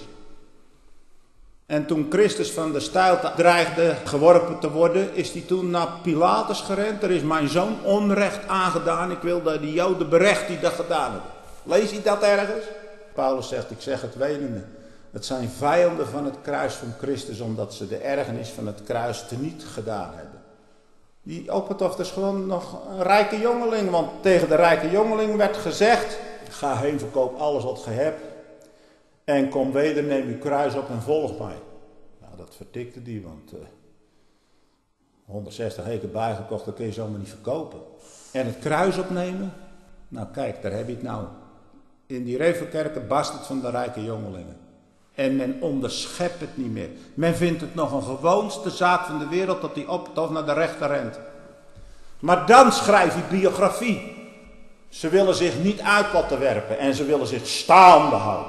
En toen Christus van de steilte dreigde geworpen te worden, is hij toen naar Pilatus gerend. Er is mijn zoon onrecht aangedaan, ik wil dat die Joden berecht die dat gedaan hebben. Lees je dat ergens? Paulus zegt, ik zeg het wetende. Het zijn vijanden van het kruis van Christus, omdat ze de ergernis van het kruis teniet gedaan hebben. Die Oppertof is gewoon nog een rijke jongeling, want tegen de rijke jongeling werd gezegd, ga heen, verkoop alles wat ge hebt en kom weder, neem uw kruis op en volg mij. Nou, dat vertikte die, want uh, honderdzestig heken bijgekocht, dat kun je zomaar niet verkopen. En het kruis opnemen, nou kijk, daar heb je het nou. In die Revelkerken barst het van de rijke jongelingen. En men onderschept het niet meer. Men vindt het nog een gewoonste zaak van de wereld dat die Oppertof naar de rechter rent. Maar dan schrijft hij biografie. Ze willen zich niet uit laten werpen en ze willen zich staande houden.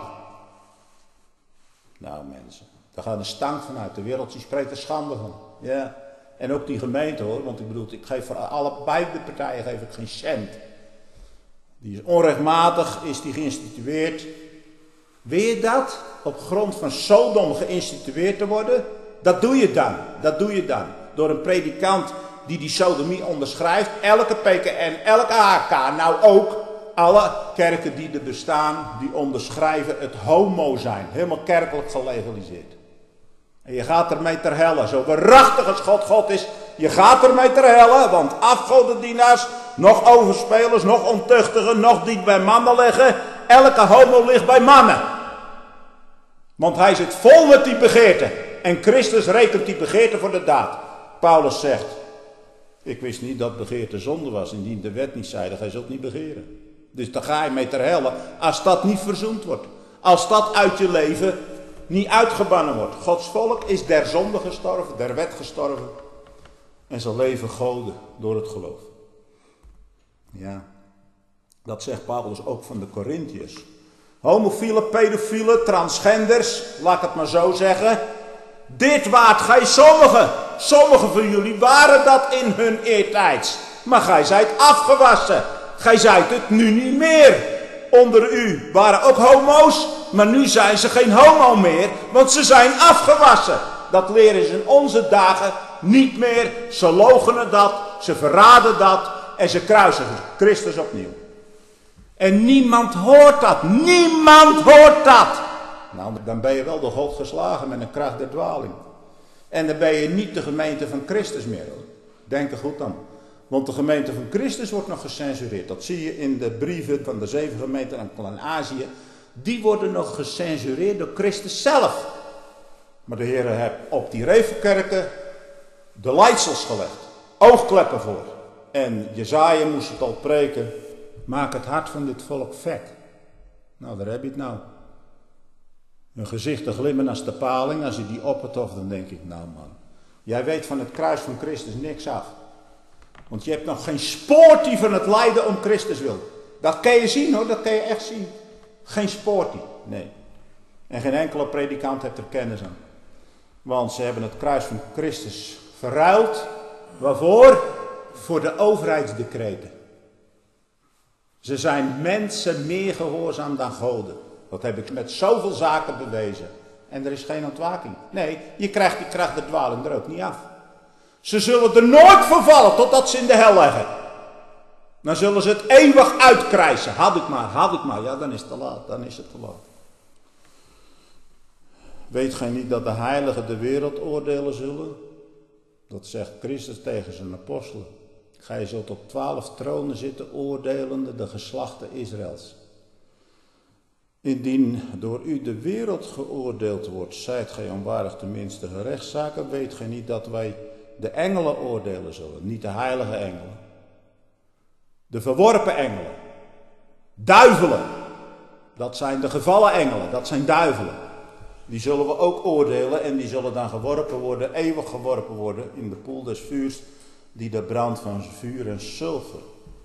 Nou mensen, daar gaat een stank vanuit. De wereld die spreekt er schande van. Ja. En ook die gemeente hoor, want ik bedoel, ik geef voor alle beide partijen geef ik geen cent. Die is onrechtmatig, is die geïnstitueerd. Wil je dat? Op grond van Sodom geïnstitueerd te worden? Dat doe je dan. Dat doe je dan. Door een predikant die die sodomie onderschrijft. Elke P K N, elke H K, nou ook. Alle kerken die er bestaan, die onderschrijven het homo zijn. Helemaal kerkelijk gelegaliseerd. En je gaat ermee ter helle. Zo waarachtig als God God is, je gaat ermee ter helle. Want afgodendienaars, nog overspelers, nog ontuchtigen, nog die bij mannen liggen. Elke homo ligt bij mannen. Want hij zit vol met die begeerte. En Christus rekent die begeerte voor de daad. Paulus zegt, ik wist niet dat begeerte zonde was. Indien de wet niet zei, dan ga je zult niet begeren. Dus dan ga je mee ter helle als dat niet verzoend wordt. Als dat uit je leven niet uitgebannen wordt. Gods volk is der zonde gestorven, der wet gestorven. En zijn leven goden door het geloof. Ja, dat zegt Paulus ook van de Corinthiërs. Homofielen, pedofielen, transgenders, laat ik het maar zo zeggen. Dit waart gij sommigen. Sommigen van jullie waren dat in hun eertijds. Maar gij zijt afgewassen. Gij zijt het nu niet meer. Onder u waren ook homo's, maar nu zijn ze geen homo meer, want ze zijn afgewassen. Dat leren ze in onze dagen niet meer. Ze loochenen dat, ze verraden dat en ze kruisigen Christus opnieuw. En niemand hoort dat. Niemand hoort dat. Nou, dan ben je wel door God geslagen met een kracht der dwaling. En dan ben je niet de gemeente van Christus meer. Denk er goed aan. Want de gemeente van Christus wordt nog gecensureerd. Dat zie je in de brieven van de zeven gemeenten in Azië. Die worden nog gecensureerd door Christus zelf. Maar de Heer heeft op die Revelkerken de leidsels gelegd. Oogkleppen voor. En Jesaja moest het al preken. Maak het hart van dit volk vet. Nou, daar heb je het nou. Hun gezichten glimmen als de paling. Als je die oppert, dan denk ik, nou man. Jij weet van het kruis van Christus niks af. Want je hebt nog geen spoortie van het lijden om Christus wil. Dat kan je zien hoor, dat kan je echt zien. Geen spoortie, nee. En geen enkele predikant heeft er kennis aan. Want ze hebben het kruis van Christus verruild. Waarvoor? Voor de overheidsdecreten. Ze zijn mensen meer gehoorzaam dan goden. Dat heb ik met zoveel zaken bewezen. En er is geen ontwaking. Nee, je krijgt die kracht der dwaling er ook niet af. Ze zullen er nooit vervallen totdat ze in de hel leggen. Dan zullen ze het eeuwig uitkrijsen. Had ik maar, had ik maar. Ja, dan is het te laat. Dan is het te laat. Weet gij niet dat de heiligen de wereld oordelen zullen? Dat zegt Christus tegen zijn apostelen. Gij zult op twaalf tronen zitten oordelende de geslachten Israëls. Indien door u de wereld geoordeeld wordt, zijt gij onwaardig tenminste gerechtszaken, weet gij niet dat wij de engelen oordelen zullen, niet de heilige engelen. De verworpen engelen, duivelen, dat zijn de gevallen engelen, dat zijn duivelen. Die zullen we ook oordelen en die zullen dan geworpen worden, eeuwig geworpen worden in de poel des vuurs, die de brand van vuur en zilver.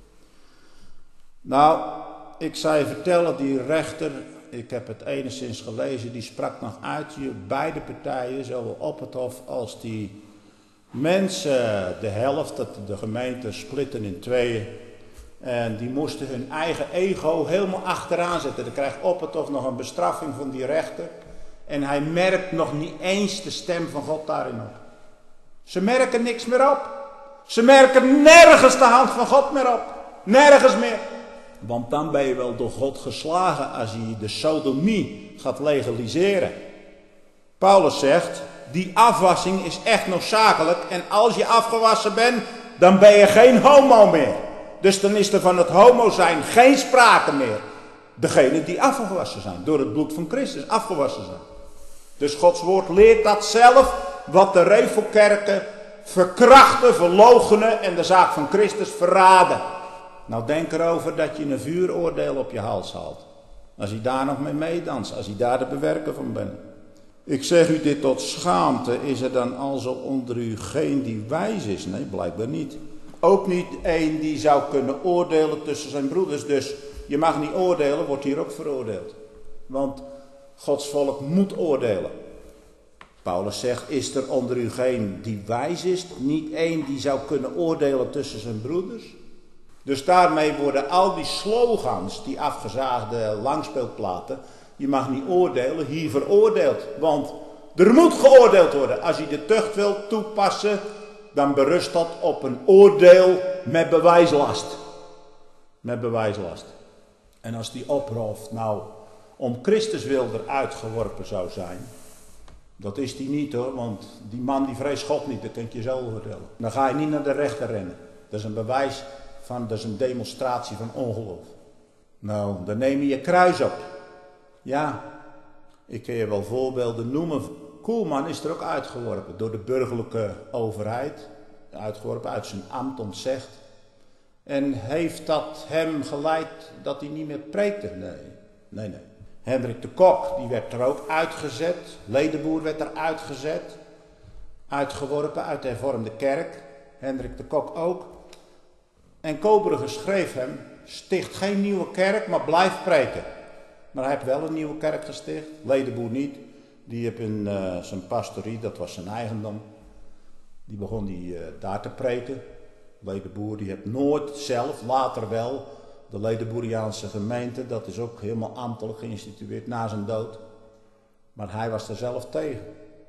Nou, ik zou je vertellen, die rechter, ik heb het enigszins gelezen, die sprak nog uit, beide partijen, zowel op het hof als die mensen, de helft, de gemeente splitten in tweeën. En die moesten hun eigen ego helemaal achteraan zetten. Dan krijgt op het hof nog een bestraffing van die rechter. En hij merkt nog niet eens de stem van God daarin op. Ze merken niks meer op. Ze merken nergens de hand van God meer op. Nergens meer. Want dan ben je wel door God geslagen als je de sodomie gaat legaliseren. Paulus zegt, die afwassing is echt noodzakelijk. En als je afgewassen bent, dan ben je geen homo meer. Dus dan is er van het homo zijn geen sprake meer. Degenen die afgewassen zijn, door het bloed van Christus afgewassen zijn. Dus Gods woord leert dat zelf, wat de revelkerken verkrachten, verloochenen en de zaak van Christus verraden. Nou denk erover dat je een vuuroordeel op je hals haalt. Als je daar nog mee meedanst, als je daar de bewerker van bent. Ik zeg u dit tot schaamte, is er dan alzo onder u geen die wijs is? Nee, blijkbaar niet. Ook niet één die zou kunnen oordelen tussen zijn broeders. Dus je mag niet oordelen, wordt hier ook veroordeeld. Want Gods volk moet oordelen. Paulus zegt, is er onder u geen die wijs is? Niet één die zou kunnen oordelen tussen zijn broeders? Dus daarmee worden al die slogans, die afgezaagde langspeelplaten, je mag niet oordelen, hier veroordeeld. Want er moet geoordeeld worden. Als je de tucht wilt toepassen, dan berust dat op een oordeel met bewijslast. Met bewijslast. En als die oproft nou om Christus wil eruit geworpen zou zijn, dat is die niet hoor, want die man die vreest God niet, dat kan ik je zo vertellen. Dan ga je niet naar de rechter rennen. Dat is een bewijs van, dat is een demonstratie van ongeloof. Nou, dan neem je je kruis op. Ja, ik kan je wel voorbeelden noemen. Koelman is er ook uitgeworpen door de burgerlijke overheid. Uitgeworpen, uit zijn ambt ontzegd. En heeft dat hem geleid dat hij niet meer preekte? Nee, nee, nee. Hendrik de Kok, die werd er ook uitgezet. Ledenboer werd er uitgezet. Uitgeworpen uit de hervormde kerk. Hendrik de Kok ook. En Koberger schreef hem, sticht geen nieuwe kerk, maar blijf preken. Maar hij heeft wel een nieuwe kerk gesticht. Ledenboer niet. Die heeft in uh, zijn pastorie, dat was zijn eigendom. Die begon die, uh, daar te preken. Ledenboer die heeft nooit zelf, later wel, de Ledenboeriaanse gemeente, dat is ook helemaal ambtelijk geïnstitueerd na zijn dood. Maar hij was er zelf tegen.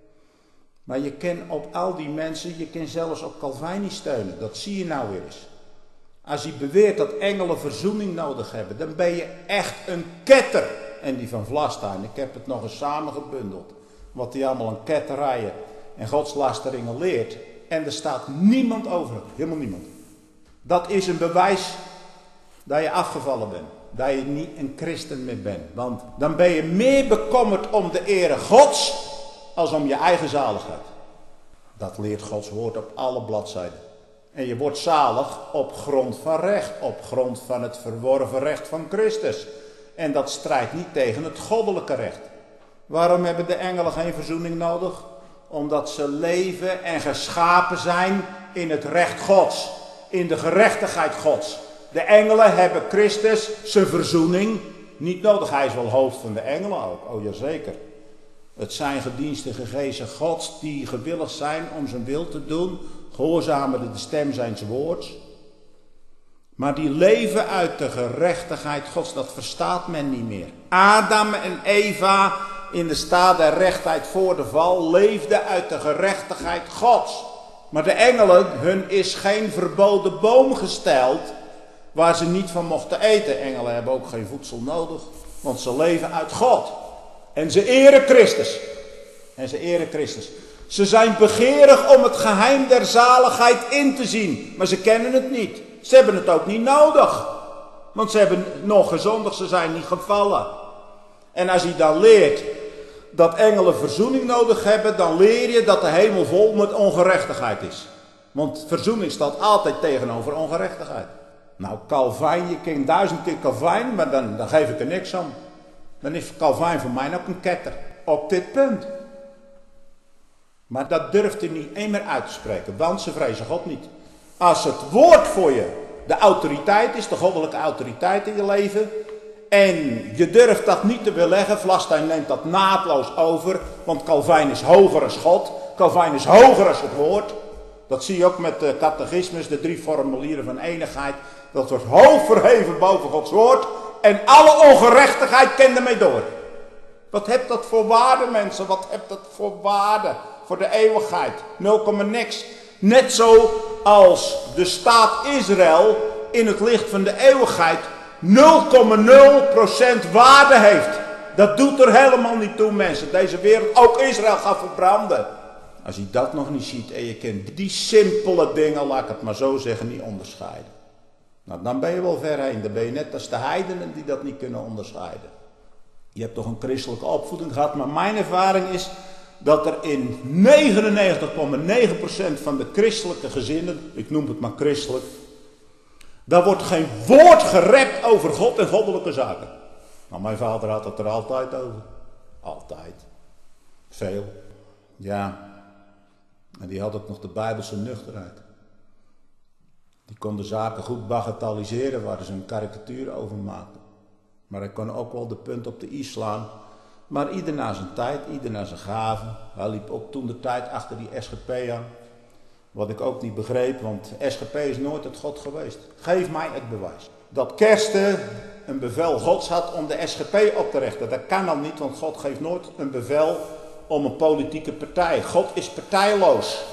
Maar je kan op al die mensen, je kan zelfs op Calvini steunen. Dat zie je nou weer eens. Als hij beweert dat engelen verzoening nodig hebben, dan ben je echt een ketter. En die van Vlastein, ik heb het nog eens samengebundeld. Wat hij allemaal aan ketterijen en godslasteringen leert. En er staat niemand over het, helemaal niemand. Dat is een bewijs dat je afgevallen bent. Dat je niet een christen meer bent. Want dan ben je meer bekommerd om de ere Gods als om je eigen zaligheid. Dat leert Gods woord op alle bladzijden. En je wordt zalig op grond van recht. Op grond van het verworven recht van Christus. En dat strijdt niet tegen het goddelijke recht. Waarom hebben de engelen geen verzoening nodig? Omdat ze leven en geschapen zijn in het recht Gods. In de gerechtigheid Gods. De engelen hebben Christus zijn verzoening niet nodig. Hij is wel hoofd van de engelen ook. Oh jazeker. Het zijn gedienstige geesten Gods die gewillig zijn om zijn wil te doen. Gehoorzamen de stem zijns woords. Maar die leven uit de gerechtigheid Gods. Dat verstaat men niet meer. Adam en Eva in de staat der rechtheid voor de val leefden uit de gerechtigheid Gods. Maar de engelen, hun is geen verboden boom gesteld waar ze niet van mochten eten. Engelen hebben ook geen voedsel nodig, want ze leven uit God. En ze eren Christus. En ze eren Christus. Ze zijn begeerig om het geheim der zaligheid in te zien, maar ze kennen het niet. Ze hebben het ook niet nodig, want ze hebben nog gezondigd, ze zijn niet gevallen. En als je dan leert dat engelen verzoening nodig hebben, dan leer je dat de hemel vol met ongerechtigheid is. Want verzoening staat altijd tegenover ongerechtigheid. Nou, Calvijn, je kent duizend keer Calvijn, maar dan, dan geef ik er niks aan. Dan is Calvijn voor mij ook een ketter. Op dit punt. Maar dat durft hij niet één meer uit te spreken, want ze vrezen God niet. Als het woord voor je de autoriteit is, de goddelijke autoriteit in je leven, en je durft dat niet te beleggen, Vlastein neemt dat naadloos over, want Calvijn is hoger als God, Calvijn is hoger als het woord. Dat zie je ook met de catechismus, de drie formulieren van enigheid. Dat wordt hoog verheven boven Gods woord en alle ongerechtigheid kent ermee door. Wat hebt dat voor waarde, mensen? Wat hebt dat voor waarde voor de eeuwigheid? nul komma niks. Net zo als de staat Israël in het licht van de eeuwigheid nul komma nul procent waarde heeft. Dat doet er helemaal niet toe, mensen. Deze wereld, ook Israël, gaat verbranden. Als je dat nog niet ziet en je kent die simpele dingen, laat ik het maar zo zeggen, niet onderscheiden. Nou, dan ben je wel ver heen. Dan ben je net als de heidenen die dat niet kunnen onderscheiden. Je hebt toch een christelijke opvoeding gehad, maar mijn ervaring is dat er in negenennegentig komma negen procent van de christelijke gezinnen, ik noem het maar christelijk, daar wordt geen woord gerept over God en goddelijke zaken. Nou, mijn vader had het er altijd over. Altijd. Veel. Ja. En die had ook nog de Bijbelse nuchterheid. Die kon de zaken goed bagatelliseren waar ze een karikatuur over maakten. Maar hij kon ook wel de punt op de i slaan. Maar ieder na zijn tijd, ieder na zijn gaven. Hij liep ook toen de tijd achter die S G P aan. Wat ik ook niet begreep, want S G P is nooit het God geweest. Geef mij het bewijs. Dat Kersten een bevel Gods had om de S G P op te richten. Dat kan dan niet, want God geeft nooit een bevel om een politieke partij. God is partijloos.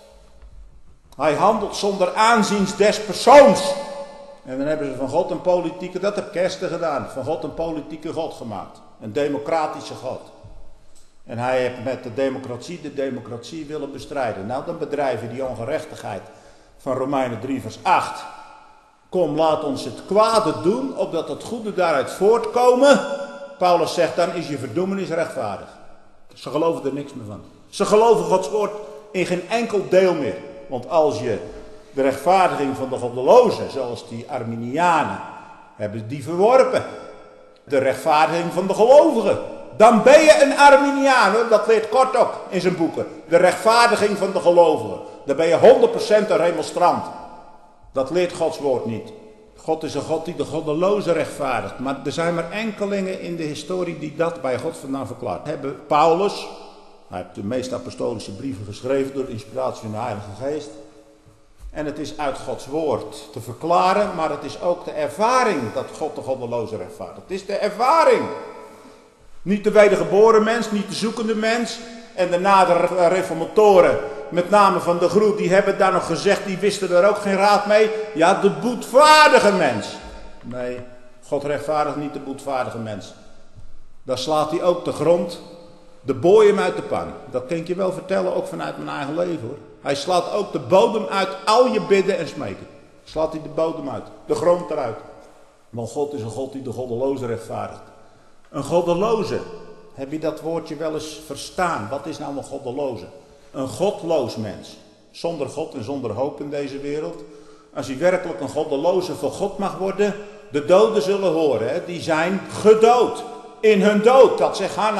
Hij handelt zonder aanzien des persoons. En dan hebben ze van God een politieke, dat heeft Kersten gedaan, van God een politieke God gemaakt. Een democratische God. En hij heeft met de democratie de democratie willen bestrijden. Nou, dan bedrijven die ongerechtigheid van Romeinen drie vers acht. Kom, laat ons het kwade doen, opdat het goede daaruit voortkomen. Paulus zegt, dan is je verdoemenis rechtvaardig. Ze geloven er niks meer van. Ze geloven Gods woord in geen enkel deel meer. Want als je de rechtvaardiging van de goddelozen, zoals die Arminianen, hebben die verworpen. De rechtvaardiging van de gelovigen. Dan ben je een Arminiaan, hoor. Dat leert Kort ook in zijn boeken. De rechtvaardiging van de gelovigen. Dan ben je honderd procent een remonstrant. Dat leert Gods woord niet. God is een God die de goddelozen rechtvaardigt. Maar er zijn maar enkelingen in de historie die dat bij God vandaan verklaard hebben. Paulus, hij heeft de meeste apostolische brieven geschreven door de inspiratie van de Heilige Geest. En het is uit Gods woord te verklaren, maar het is ook de ervaring dat God de goddelozen rechtvaardigt. Het is de ervaring. Niet de wedergeboren mens, niet de zoekende mens. En daarna de reformatoren, met name van de Groep, die hebben daar nog gezegd, die wisten er ook geen raad mee. Ja, de boetvaardige mens. Nee, God rechtvaardigt niet de boetvaardige mens. Daar slaat hij ook de grond, de booi hem uit de pan. Dat kan ik je wel vertellen, ook vanuit mijn eigen leven hoor. Hij slaat ook de bodem uit, al je bidden en smeken. Slaat hij de bodem uit, de grond eruit. Want God is een God die de goddeloze rechtvaardigt. Een goddeloze, heb je dat woordje wel eens verstaan? Wat is nou een goddeloze? Een godloos mens. Zonder God en zonder hoop in deze wereld. Als hij werkelijk een goddeloze voor God mag worden, de doden zullen horen. Hè? Die zijn gedood. In hun dood, dat zegt Hanna.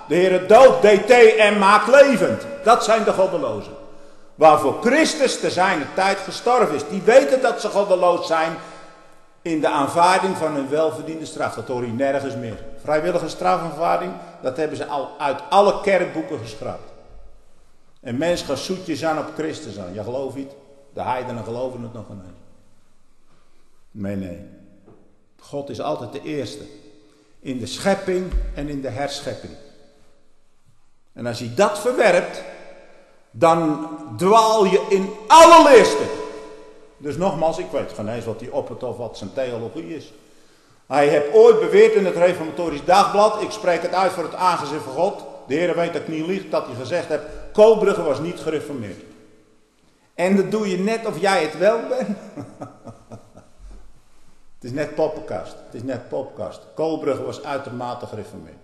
De Heere dood, deed thee en maakt levend. Dat zijn de goddelozen. Waarvoor Christus te zijner tijd gestorven is. Die weten dat ze goddeloos zijn in de aanvaarding van hun welverdiende straf. Dat hoor je nergens meer. Vrijwillige strafaanvaarding, dat hebben ze al uit alle kerkboeken geschrapt. En mensen gaan zoetjes aan op Christus aan. Je gelooft niet? De heidenen geloven het nog ineens. Nee, nee. God is altijd de eerste. In de schepping en in de herschepping. En als je dat verwerpt, dan dwaal je in alle leerstukken. Dus nogmaals, ik weet geen eens wat hij oppert of wat zijn theologie is. Hij heeft ooit beweerd in het Reformatorisch Dagblad, ik spreek het uit voor het aangezicht van God, de Heer weet dat ik niet lieg, dat hij gezegd heeft, Koolbrugge was niet gereformeerd. En dat doe je net of jij het wel bent. Het is net poppenkast, het is net poppenkast. Koolbrugge was uitermate gereformeerd.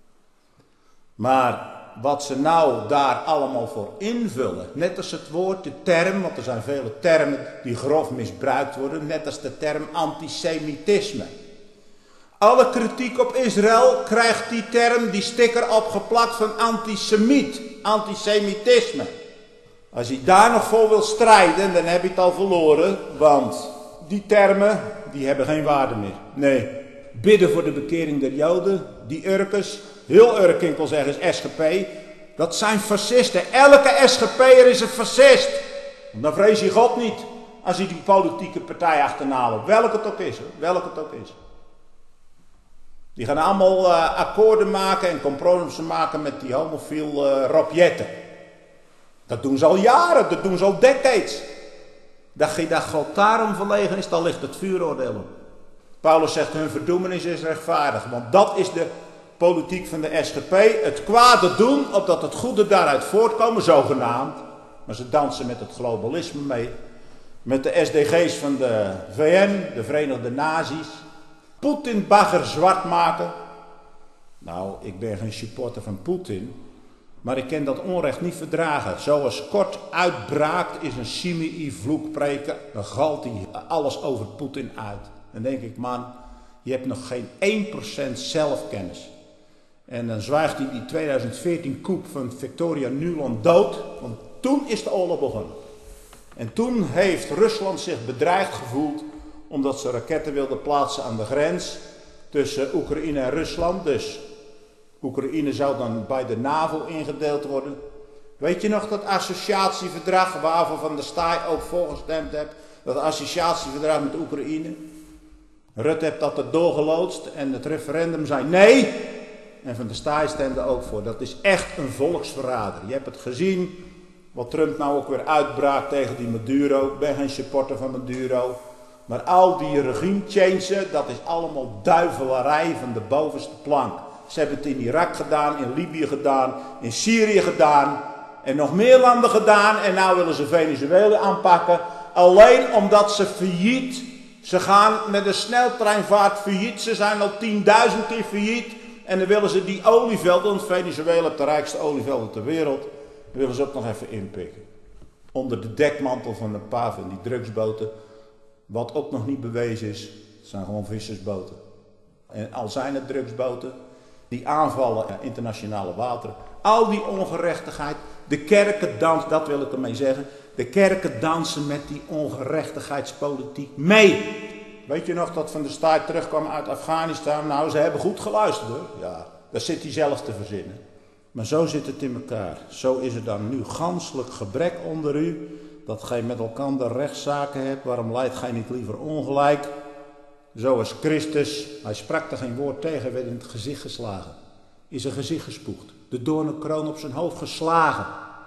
Maar wat ze nou daar allemaal voor invullen, net als het woord, de term, want er zijn vele termen die grof misbruikt worden, net als de term antisemitisme. Alle kritiek op Israël krijgt die term, die sticker opgeplakt van antisemiet, antisemitisme. Als je daar nog voor wil strijden, dan heb je het al verloren, want die termen, die hebben geen waarde meer. Nee, bidden voor de bekering der Joden, die Urkers, heel Urk ik wil zeggen is S G P, dat zijn fascisten. Elke S G P'er is een fascist. Dan vrees je God niet als je die politieke partij achterna loopt. Welke het ook is, welke het ook is. Die gaan allemaal uh, akkoorden maken en compromissen maken met die homofiel uh, Rob Jetten. Dat doen ze al jaren, dat doen ze al decades. Dat je dat God daarom verlegen is, dan ligt het vuuroordeel op. Paulus zegt, hun verdoemenis is rechtvaardig. Want dat is de politiek van de S G P. Het kwade doen, opdat het goede daaruit voortkomen, zogenaamd. Maar ze dansen met het globalisme mee. Met de S D G's van de V N, de Verenigde Naties. Poetin bagger zwart maken. Nou, ik ben geen supporter van Poetin. Maar ik kan dat onrecht niet verdragen. Zoals kort uitbraakt is een Simei vloekpreker. Dan galt hij alles over Poetin uit. Dan denk ik, man, je hebt nog geen één procent zelfkennis. En dan zwijgt hij die twintig veertien coup van Victoria Nuland dood. Want toen is de oorlog begonnen. En toen heeft Rusland zich bedreigd gevoeld. Omdat ze raketten wilden plaatsen aan de grens tussen Oekraïne en Rusland. Dus Oekraïne zou dan bij de NAVO ingedeeld worden. Weet je nog dat associatieverdrag waarvoor Van der Staaij ook voorgestemd hebt? Dat associatieverdrag met Oekraïne. Rutte heeft dat er doorgeloodst en het referendum zei nee. En Van der Staaij stemde ook voor. Dat is echt een volksverrader. Je hebt het gezien wat Trump nou ook weer uitbraakt tegen die Maduro. Ik ben geen supporter van Maduro. Maar al die regime changes, dat is allemaal duivelarij van de bovenste plank. Ze hebben het in Irak gedaan, in Libië gedaan, in Syrië gedaan. En nog meer landen gedaan. En nou willen ze Venezuela aanpakken. Alleen omdat ze failliet. Ze gaan met een sneltreinvaart failliet. Ze zijn al tienduizend keer failliet. En dan willen ze die olievelden, want Venezuela heeft de rijkste olievelden ter wereld. Dan willen ze ook nog even inpikken. Onder de dekmantel van een paar van die drugsboten. Wat ook nog niet bewezen is, het zijn gewoon vissersboten. En al zijn het drugsboten, die aanvallen internationale wateren. Al die ongerechtigheid, de kerken dansen, dat wil ik ermee zeggen. De kerken dansen met die ongerechtigheidspolitiek mee. Weet je nog dat Van der Staaij terugkwam uit Afghanistan? Nou, ze hebben goed geluisterd hoor. Ja, dat zit hij zelf te verzinnen. Maar zo zit het in elkaar. Zo is er dan nu ganselijk gebrek onder u. Dat gij met elkaar rechtszaken hebt. Waarom leidt gij niet liever ongelijk? Zoals Christus, hij sprak er geen woord tegen, werd in het gezicht geslagen. In zijn gezicht gespoegd. De doornenkroon op zijn hoofd geslagen.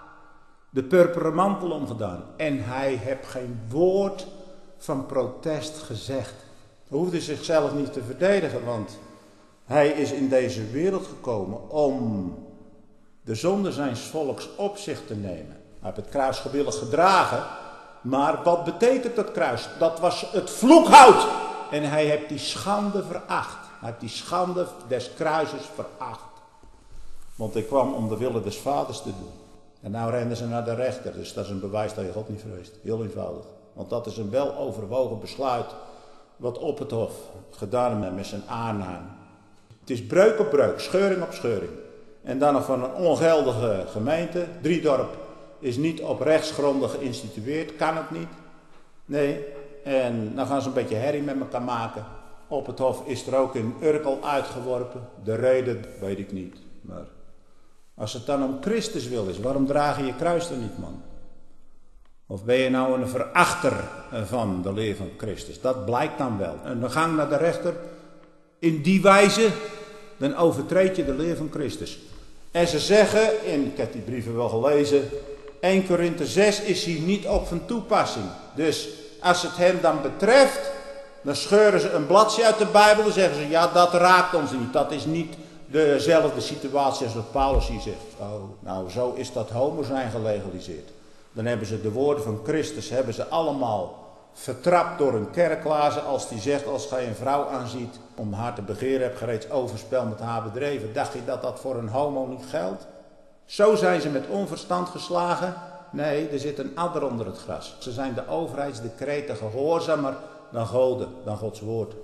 De purperen mantel omgedaan. En hij heeft geen woord van protest gezegd. Hij hoefde zichzelf niet te verdedigen, want hij is in deze wereld gekomen om de zonde zijns volks op zich te nemen. Hij heeft het kruis gewillig gedragen, maar wat betekent dat kruis? Dat was het vloekhout. En hij heeft die schande veracht. Hij heeft die schande des kruises veracht. Want hij kwam om de wille des vaders te doen. En nou rennen ze naar de rechter, dus dat is een bewijs dat je God niet vreest. Heel eenvoudig. Want dat is een weloverwogen besluit wat op het hof gedaan heeft met zijn aanhang. Het is breuk op breuk, scheuring op scheuring. En dan nog van een ongeldige gemeente. Driedorp is niet op rechtsgronden geïnstitueerd, kan het niet. Nee, en dan gaan ze een beetje herrie met elkaar maken. Op het hof is er ook in Urkel uitgeworpen. De reden weet ik niet. Maar als het dan om Christus wil is, waarom draag je je kruis dan niet, man? Of ben je nou een verachter van de leer van Christus? Dat blijkt dan wel. En dan gang naar de rechter. In die wijze, dan overtreed je de leer van Christus. En ze zeggen, in, ik heb die brieven wel gelezen, Eerste Korinthe zes is hier niet op van toepassing. Dus als het hen dan betreft, dan scheuren ze een bladje uit de Bijbel en zeggen ze, ja, dat raakt ons niet. Dat is niet dezelfde situatie als wat Paulus hier zegt. Oh, nou, zo is dat homo zijn gelegaliseerd. Dan hebben ze de woorden van Christus, hebben ze allemaal vertrapt door een kerklazer. Als die zegt, als gij een vrouw aanziet om haar te begeren, heb je reeds overspel met haar bedreven. Dacht je dat dat voor een homo niet geldt? Zo zijn ze met onverstand geslagen. Nee, er zit een adder onder het gras. Ze zijn de overheidsdecreten gehoorzamer dan goden, dan Gods woord.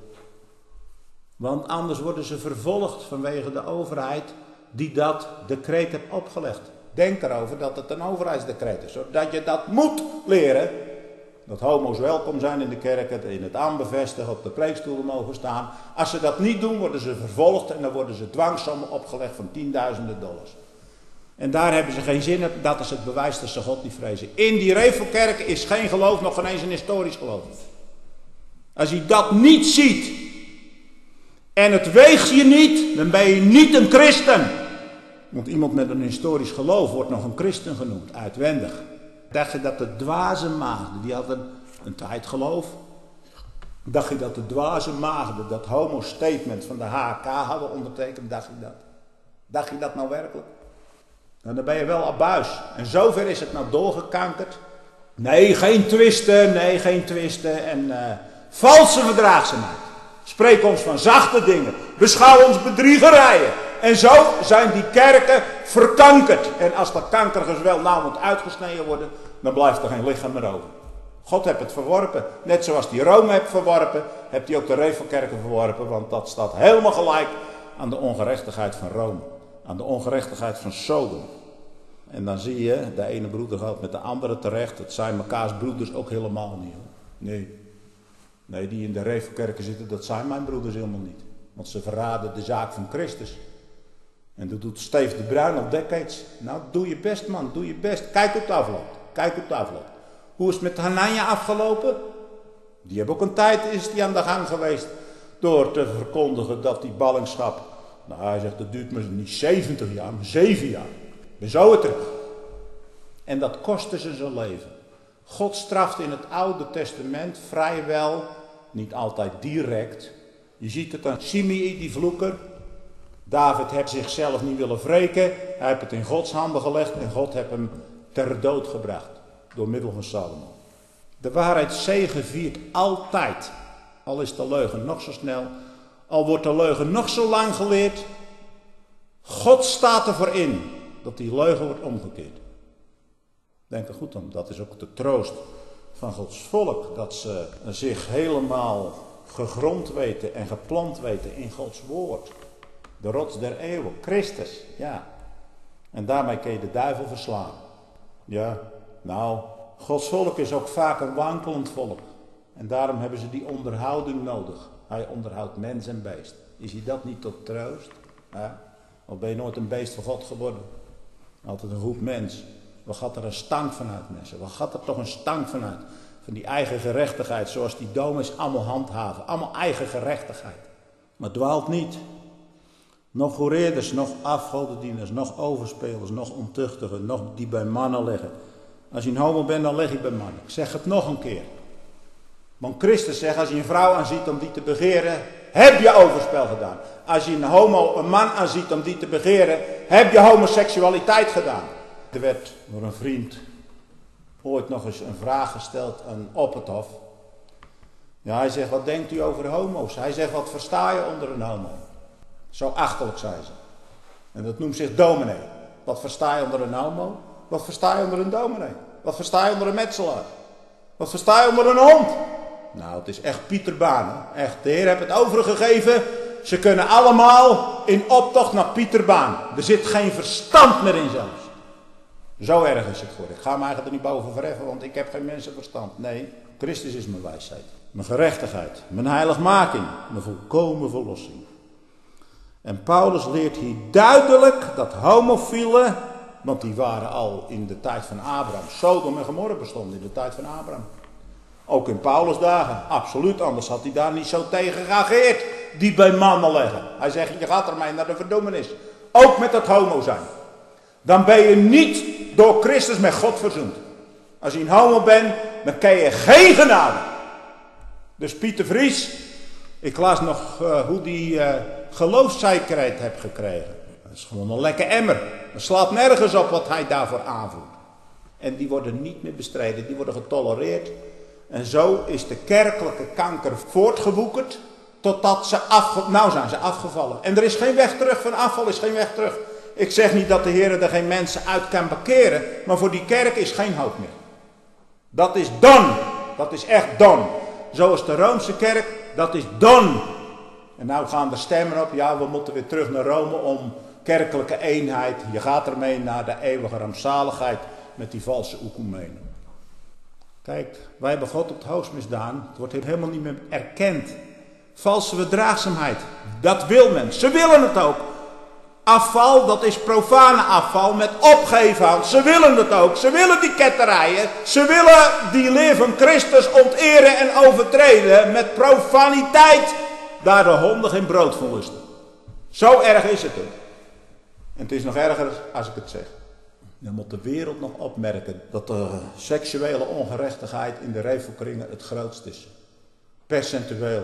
Want anders worden ze vervolgd vanwege de overheid die dat decreet heeft opgelegd. Denk erover dat het een overheidsdecreet is, zodat je dat moet leren. Dat homo's welkom zijn in de kerken, in het aanbevestigen, op de preekstoelen mogen staan. Als ze dat niet doen, worden ze vervolgd en dan worden ze dwangsommen opgelegd van tienduizenden dollars. En daar hebben ze geen zin in, dat is het bewijs dat ze God niet vrezen. In die Revelkerk is geen geloof, nog geen eens een historisch geloof. Als je dat niet ziet en het weegt je niet, dan ben je niet een christen. Want iemand met een historisch geloof wordt nog een christen genoemd, uitwendig. Dacht je dat de dwaze maagden, die hadden een tijd geloof. Dacht je dat de dwaze maagden dat homo-statement van de H K hadden ondertekend? Dacht je dat? Dacht je dat nou werkelijk? Nou, dan ben je wel abuis. En zover is het nou doorgekankerd. Nee, geen twisten, nee, geen twisten. En uh, valse verdraagzaamheid. Spreek ons van zachte dingen. Beschouw ons bedriegerijen. En zo zijn die kerken verkankerd. En als dat kankergezwel nou moet uitgesneden worden, dan blijft er geen lichaam meer over. God heeft het verworpen. Net zoals die Rome heeft verworpen, heeft hij ook de Revelkerken verworpen. Want dat staat helemaal gelijk aan de ongerechtigheid van Rome. Aan de ongerechtigheid van Sodom. En dan zie je, de ene broeder gaat met de andere terecht. Het zijn mekaars broeders ook helemaal niet. Hoor. Nee. Nee, die in de Revelkerken zitten, dat zijn mijn broeders helemaal niet. Want ze verraden de zaak van Christus. En dat doet Steve de Bruin al decades. Nou, doe je best, man, doe je best. Kijk hoe het afloopt. Kijk hoe het afloopt. Hoe is het met Hanania afgelopen? Die hebben ook een tijd, is die aan de gang geweest. Door te verkondigen dat die ballingschap. Nou, hij zegt, dat duurt me niet zeventig jaar, maar zeven jaar. Ik ben zo weer terug. En dat kostte ze zijn leven. God straft in het Oude Testament vrijwel, niet altijd direct. Je ziet het aan Shimei, die vloeker. David heeft zichzelf niet willen wreken. Hij heeft het in Gods handen gelegd en God heeft hem ter dood gebracht. Door middel van Salomo. De waarheid zegeviert altijd. Al is de leugen nog zo snel. Al wordt de leugen nog zo lang geleerd. God staat ervoor in dat die leugen wordt omgekeerd. Denk er goed om. Dat is ook de troost van Gods volk. Dat ze zich helemaal gegrond weten en geplant weten in Gods woord. De rots der eeuwen, Christus, ja. En daarmee kun je de duivel verslaan. Ja, nou, Gods volk is ook vaak een wankelend volk. En daarom hebben ze die onderhouding nodig. Hij onderhoudt mens en beest. Is hij dat niet tot troost? Ja? Of ben je nooit een beest van God geworden? Altijd een goed mens. Wat gaat er een stank vanuit, mensen? Wat gaat er toch een stank vanuit? Van die eigen gerechtigheid, zoals die dominees allemaal handhaven. Allemaal eigen gerechtigheid. Maar dwaalt niet. Nog hoereerders, nog afgodendieners, nog overspelers, nog ontuchtigen, nog die bij mannen liggen. Als je een homo bent, dan leg je bij mannen. Ik zeg het nog een keer. Want Christus zegt, als je een vrouw aanziet om die te begeren, heb je overspel gedaan. Als je een homo, een man aanziet om die te begeren, heb je homoseksualiteit gedaan. Er werd door een vriend ooit nog eens een vraag gesteld aan op het hof. Ja, hij zegt, wat denkt u over homo's? Hij zegt, wat versta je onder een homo? Zo achterlijk zei ze. En dat noemt zich dominee. Wat versta je onder een homo? Wat versta je onder een dominee? Wat versta je onder een metselaar? Wat versta je onder een hond? Nou, het is echt Pieter Baan. Hè? Echt, de Heer heeft het overgegeven ze kunnen allemaal in optocht naar Pieterbaan. Er zit geen verstand meer in zelfs. Zo erg is het geworden. Ik ga me eigenlijk er niet boven verheffen, want ik heb geen mensenverstand. Nee, Christus is mijn wijsheid. Mijn gerechtigheid. Mijn heiligmaking. Mijn volkomen verlossing. En Paulus leert hier duidelijk dat homofielen, want die waren al in de tijd van Abraham. Sodom en Gomorra bestonden in de tijd van Abraham. Ook in Paulus' dagen. Absoluut, anders had hij daar niet zo tegen geageerd. Die bij mannen leggen. Hij zegt, je gaat ermee naar de verdoemenis. Ook met dat homo zijn. Dan ben je niet door Christus met God verzoend. Als je een homo bent, dan ken je geen genade. Dus Pieter Vries, ik las nog uh, hoe die uh, geloofszekerheid heeft gekregen. Dat is gewoon een lekker emmer. Dat slaat nergens op wat hij daarvoor aanvoert. En die worden niet meer bestreden, die worden getolereerd. En zo is de kerkelijke kanker voortgewoekerd, totdat ze afge... nou zijn ze afgevallen. En er is geen weg terug, van afval is geen weg terug. Ik zeg niet dat de Heer er geen mensen uit kan bekeren, maar voor die kerk is geen hoop meer. Dat is done. Dat is echt done. Zoals de Roomse kerk, dat is done. En nou gaan er stemmen op, ja, we moeten weer terug naar Rome om kerkelijke eenheid. Je gaat ermee naar de eeuwige rampzaligheid met die valse oekumenen. Kijk, wij hebben God op het hoogst misdaan. Het wordt hier helemaal niet meer erkend. Valse verdraagzaamheid, dat wil men. Ze willen het ook. Afval, dat is profane afval met opgeven. Ze willen het ook. Ze willen die ketterijen. Ze willen die leer van Christus onteren en overtreden met profaniteit. Daar de honden geen brood van lusten. Zo erg is het ook. En het is nog erger als ik het zeg. Dan moet de wereld nog opmerken dat de seksuele ongerechtigheid in de revelkringen het grootst is. Percentueel.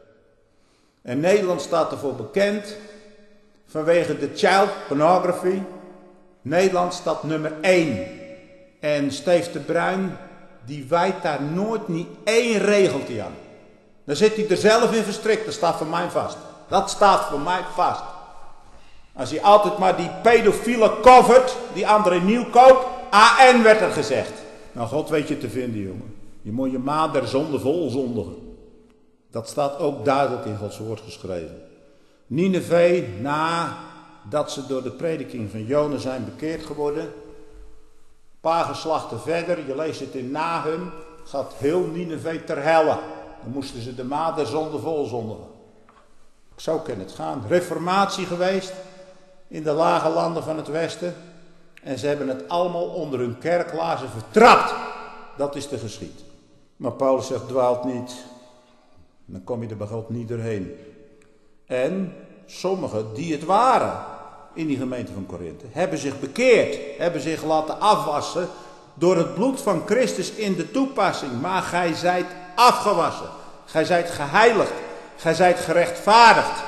En Nederland staat ervoor bekend vanwege de child pornography. Nederland staat nummer één. En Steve de Bruin, die wijt daar nooit niet één regeltje aan. Dan zit hij er zelf in verstrikt, dat staat voor mij vast. Dat staat voor mij vast. Als hij altijd maar die pedofielen covert, die André Nieuwkoop, A N werd er gezegd. Nou, God weet je te vinden, jongen. Je moet je maat der zonde vol zondigen. Dat staat ook duidelijk in Gods woord geschreven. Nineve, nadat ze door de prediking van Jona zijn bekeerd geworden, een paar geslachten verder, je leest het in Nahum, gaat heel Nineve ter helle. Dan moesten ze de maat der zonde vol zondigen. Zo kan het gaan. Reformatie geweest in de lage landen van het Westen. En ze hebben het allemaal onder hun kerklaarzen vertrapt. Dat is de geschied. Maar Paulus zegt, dwaalt niet. Dan kom je er bij God niet doorheen. En sommigen die het waren in die gemeente van Korinthe, hebben zich bekeerd. Hebben zich laten afwassen door het bloed van Christus in de toepassing. Maar gij zijt afgewassen. Gij zijt geheiligd. Gij zijt gerechtvaardigd.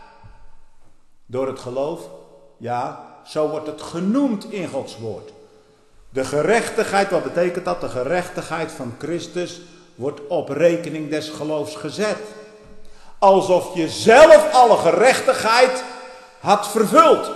Door het geloof. Ja, zo wordt het genoemd in Gods woord. De gerechtigheid, wat betekent dat? De gerechtigheid van Christus wordt op rekening des geloofs gezet. Alsof je zelf alle gerechtigheid had vervuld.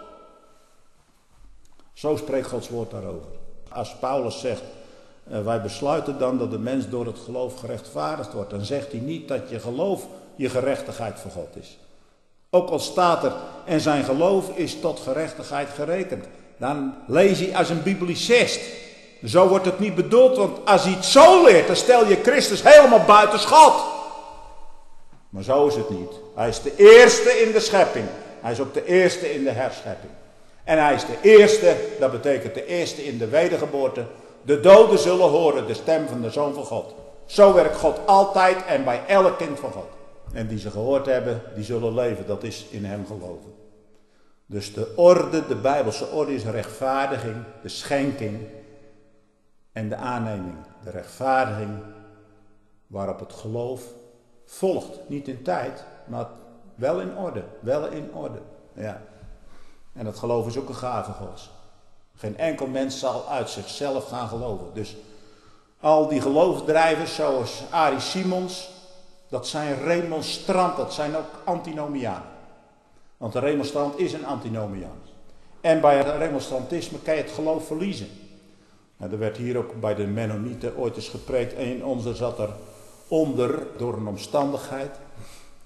Zo spreekt Gods woord daarover. Als Paulus zegt, uh, wij besluiten dan dat de mens door het geloof gerechtvaardigd wordt. Dan zegt hij niet dat je geloof je gerechtigheid voor God is. Ook al staat er, en zijn geloof is tot gerechtigheid gerekend. Dan lees je als een biblicist. Zo wordt het niet bedoeld, want als hij het zo leert, dan stel je Christus helemaal buiten schot. Maar zo is het niet. Hij is de eerste in de schepping. Hij is ook de eerste in de herschepping. En hij is de eerste, dat betekent de eerste in de wedergeboorte. De doden zullen horen de stem van de Zoon van God. Zo werkt God altijd en bij elk kind van God. En die ze gehoord hebben, die zullen leven. Dat is in hem geloven. Dus de orde, de Bijbelse orde is rechtvaardiging, de schenking en de aanneming. De rechtvaardiging waarop het geloof volgt. Niet in tijd, maar wel in orde. Wel in orde. Ja. En dat geloof is ook een gave Gods. Geen enkel mens zal uit zichzelf gaan geloven. Dus al die geloofsdrijvers zoals Arie Simons, dat zijn remonstranten, dat zijn ook antinomianen. Want een remonstrant is een antinomiaan. En bij het remonstrantisme kan je het geloof verliezen. Nou, er werd hier ook bij de Mennonieten ooit eens gepreekt. Een onder zat er onder door een omstandigheid.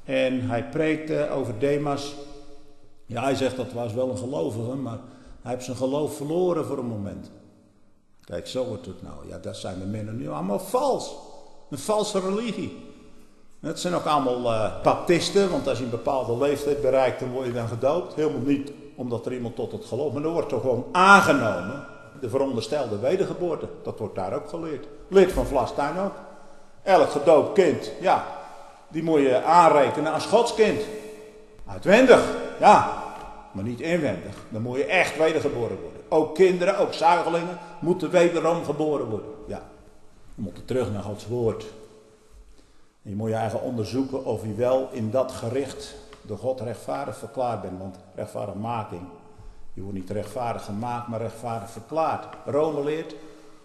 En hij preekte over Demas. Ja, hij zegt dat was wel een gelovige, maar hij heeft zijn geloof verloren voor een moment. Kijk, zo wordt het nou. Ja, dat zijn de mensen nu allemaal vals. Een valse religie. Het zijn ook allemaal uh, baptisten, want als je een bepaalde leeftijd bereikt, dan word je dan gedoopt. Helemaal niet omdat er iemand tot het geloof, maar dan wordt er gewoon aangenomen. De veronderstelde wedergeboorte, dat wordt daar ook geleerd. Leert van Vlastuin ook. Elk gedoopt kind, ja, die moet je aanrekenen als Godskind. Uitwendig, ja, maar niet inwendig. Dan moet je echt wedergeboren worden. Ook kinderen, ook zuigelingen, moeten wederom geboren worden. Ja, we moeten terug naar Gods woord. En je moet je eigen onderzoeken of je wel in dat gericht door God rechtvaardig verklaard bent. Want rechtvaardigmaking, je wordt niet rechtvaardig gemaakt, maar rechtvaardig verklaard. Rome leert,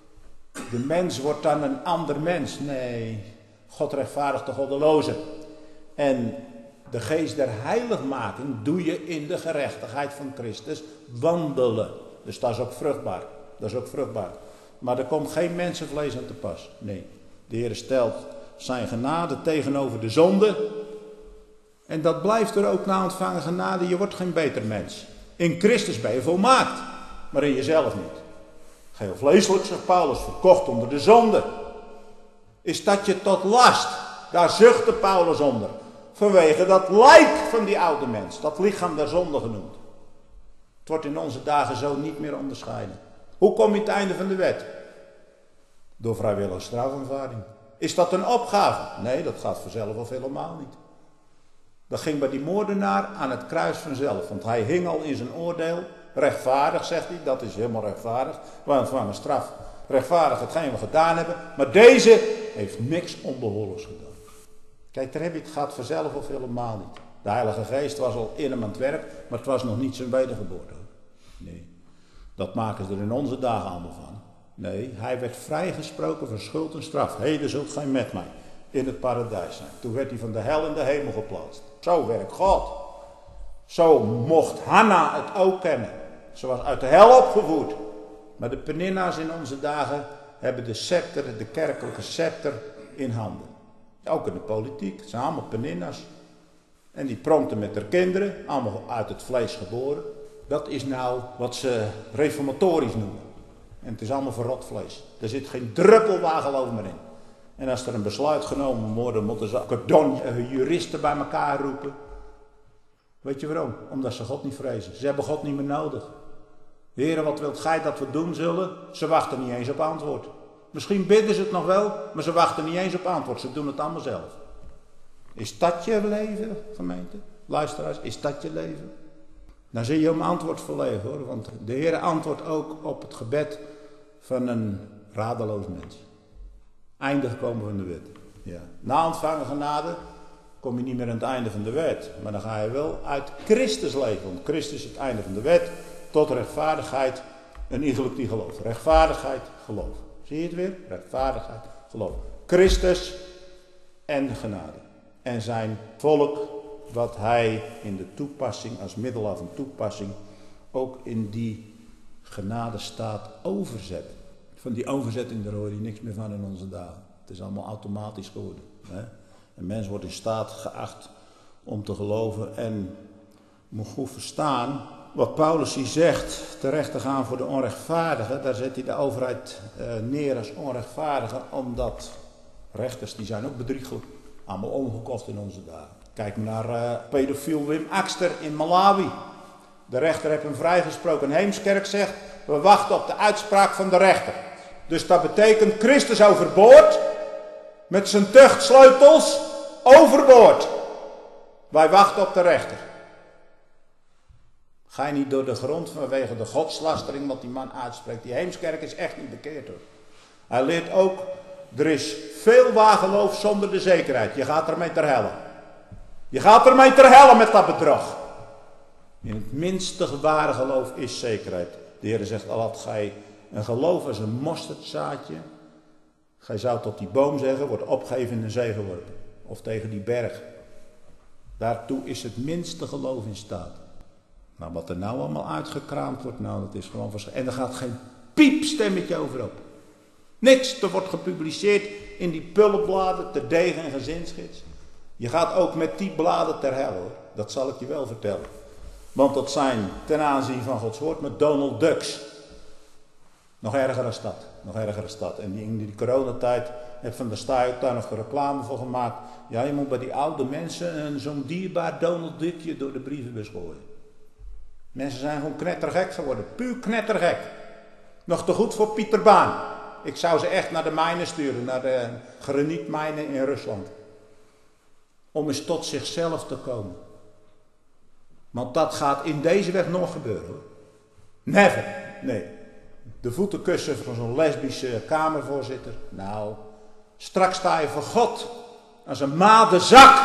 de mens wordt dan een ander mens. Nee, God rechtvaardigt de goddeloze. En de geest der heiligmaking doe je in de gerechtigheid van Christus wandelen. Dus dat is ook vruchtbaar. Dat is ook vruchtbaar. Maar er komt geen mensenvlees aan te pas. Nee, de Heer stelt zijn genade tegenover de zonde. En dat blijft er ook na ontvangen genade. Je wordt geen beter mens. In Christus ben je volmaakt, maar in jezelf niet. Geheel vleeselijk, zegt Paulus, verkocht onder de zonde. Is dat je tot last? Daar zuchtte Paulus onder. Vanwege dat lijk van die oude mens. Dat lichaam der zonde genoemd. Het wordt in onze dagen zo niet meer onderscheiden. Hoe kom je het einde van de wet? Door vrijwillige strafaansvaarding. Is dat een opgave? Nee, dat gaat vanzelf of helemaal niet. Dat ging bij die moordenaar aan het kruis vanzelf. Want hij hing al in zijn oordeel. Rechtvaardig, zegt hij. Dat is helemaal rechtvaardig. Wij ontvangen straf. Rechtvaardig hetgeen we gedaan hebben. Maar deze heeft niks onbehoorlijks gedaan. Kijk, daar heb je het gaat vanzelf of helemaal niet. De Heilige Geest was al in hem aan het werk. Maar het was nog niet zijn wedergeboorte. Nee. Dat maken ze er in onze dagen allemaal van. Nee, hij werd vrijgesproken van schuld en straf. Heden zult gij met mij in het paradijs zijn. Toen werd hij van de hel in de hemel geplaatst. Zo werkt God. Zo mocht Hanna het ook kennen. Ze was uit de hel opgevoed. Maar de Peninna's in onze dagen hebben de scepter, de kerkelijke scepter in handen. Ook in de politiek. Het zijn allemaal Peninna's. En die pronkten met haar kinderen. Allemaal uit het vlees geboren. Dat is nou wat ze reformatorisch noemen. En het is allemaal verrot vlees. Er zit geen druppel wageloof meer in. En als er een besluit genomen wordt, dan moeten ze cordon juristen bij elkaar roepen. Weet je waarom? Omdat ze God niet vrezen. Ze hebben God niet meer nodig. Heren, wat wilt gij dat we doen zullen? Ze wachten niet eens op antwoord. Misschien bidden ze het nog wel, maar ze wachten niet eens op antwoord. Ze doen het allemaal zelf. Is dat je leven, gemeente? Luisteraars, is dat je leven? Dan zie je om antwoord verlegen hoor. Want de Heer antwoordt ook op het gebed van een radeloos mens. Einde gekomen van de wet. Ja. Na ontvangen genade kom je niet meer aan het einde van de wet. Maar dan ga je wel uit Christus leven. Want Christus is het einde van de wet. Tot rechtvaardigheid en iegelijk die geloof. Rechtvaardigheid, geloof. Zie je het weer? Rechtvaardigheid, geloof. Christus en genade. En zijn volk, wat hij in de toepassing, als middel van toepassing, ook in die genadestaat overzet. Van die overzetting, daar hoor je niks meer van in onze dagen. Het is allemaal automatisch geworden. Hè? Een mens wordt in staat geacht om te geloven en moet goed verstaan wat Paulus hier zegt, terecht te gaan voor de onrechtvaardigen. Daar zet hij de overheid uh, neer als onrechtvaardige, omdat rechters die zijn ook bedriegelijk. Allemaal omgekocht in onze dagen. Kijk maar naar uh, pedofiel Wim Axter in Malawi. De rechter heeft hem vrijgesproken. Heemskerk zegt, we wachten op de uitspraak van de rechter. Dus dat betekent Christus overboord, met zijn tuchtsleutels overboord. Wij wachten op de rechter. Ga je niet door de grond vanwege de godslastering wat die man uitspreekt. Die Heemskerk is echt niet bekeerd hoor. Hij leert ook, er is veel wageloof zonder de zekerheid. Je gaat ermee ter helle. Je gaat ermee ter helle met dat bedrog. In het minste geware geloof is zekerheid. De Heer zegt, al had gij een geloof als een mosterdzaadje. Gij zou tot die boom zeggen, wordt opgegeven in de zee geworpen. Of tegen die berg. Daartoe is het minste geloof in staat. Maar wat er nou allemaal uitgekraamd wordt, nou dat is gewoon verschrikkelijk. En er gaat geen piepstemmetje over op. Niks, er wordt gepubliceerd in die pullenbladen, te degen en gezinsgids. Je gaat ook met die bladen ter hel, hoor. Dat zal ik je wel vertellen. Want dat zijn ten aanzien van Gods woord met Donald Ducks. Nog erger dan dat. Nog erger dan dat. En die, in die coronatijd heb van de sta je ook daar nog reclame voor gemaakt. Ja, je moet bij die oude mensen zo'n dierbaar Donald Duckje door de brievenbus gooien. Mensen zijn gewoon knettergek geworden. Puur knettergek. Nog te goed voor Pieter Baan. Ik zou ze echt naar de mijnen sturen. Naar de granietmijnen in Rusland. Om eens tot zichzelf te komen. Want dat gaat in deze weg nog gebeuren, hoor. Never. Nee. De voetenkussen van zo'n lesbische kamervoorzitter. Nou, straks sta je voor God als een madenzak.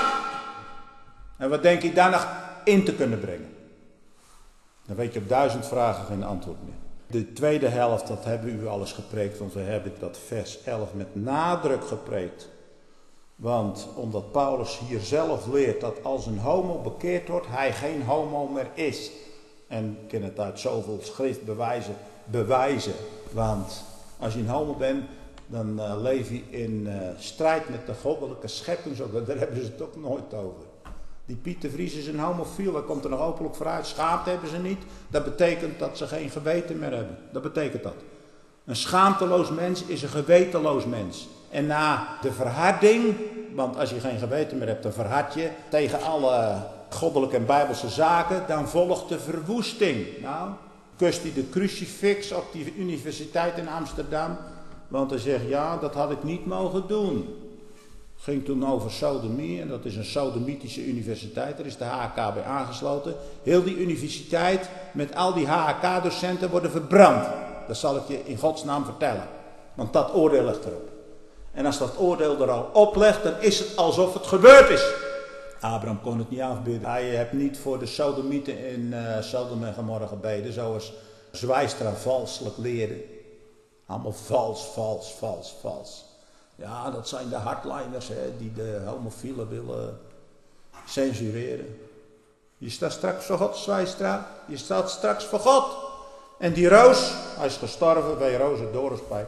En wat denk je daar nog in te kunnen brengen? Dan weet je op duizend vragen geen antwoord meer. De tweede helft, dat hebben we al eens gepreekt, want we hebben dat vers elf met nadruk gepreekt. Want omdat Paulus hier zelf leert dat als een homo bekeerd wordt, hij geen homo meer is. En ik kan het uit zoveel schriftbewijzen bewijzen. Want als je een homo bent, dan uh, leef je in uh, strijd met de goddelijke schepping. Daar hebben ze het ook nooit over. Die Pieter Vries is een homofiel, daar komt er nog openlijk vooruit. Schaamte hebben ze niet. Dat betekent dat ze geen geweten meer hebben. Dat betekent dat. Een schaamteloos mens is een gewetenloos mens. En na de verharding, want als je geen geweten meer hebt, dan verhard je tegen alle goddelijke en bijbelse zaken, dan volgt de verwoesting. Nou, kust hij de crucifix op die universiteit in Amsterdam, want hij zegt, ja, dat had ik niet mogen doen. Ging toen over sodomie, en dat is een sodomitische universiteit, daar is de H K bij aangesloten. Heel die universiteit met al die H K docenten worden verbrand. Dat zal ik je in Gods naam vertellen, want dat oordeel ligt erop. En als dat oordeel er al op legt, dan is het alsof het gebeurd is. Abraham kon het niet afbidden. Hij heeft niet voor de sodomieten in uh, Sodom en Gomorra gebeden, zoals Zwijstra valselijk leerde. Allemaal vals, vals, vals, vals. Ja, dat zijn de hardliners, hè, die de homofielen willen censureren. Je staat straks voor God, Zwijstra. Je staat straks voor God. En die Roos, hij is gestorven bij Roos het Dorenspijk.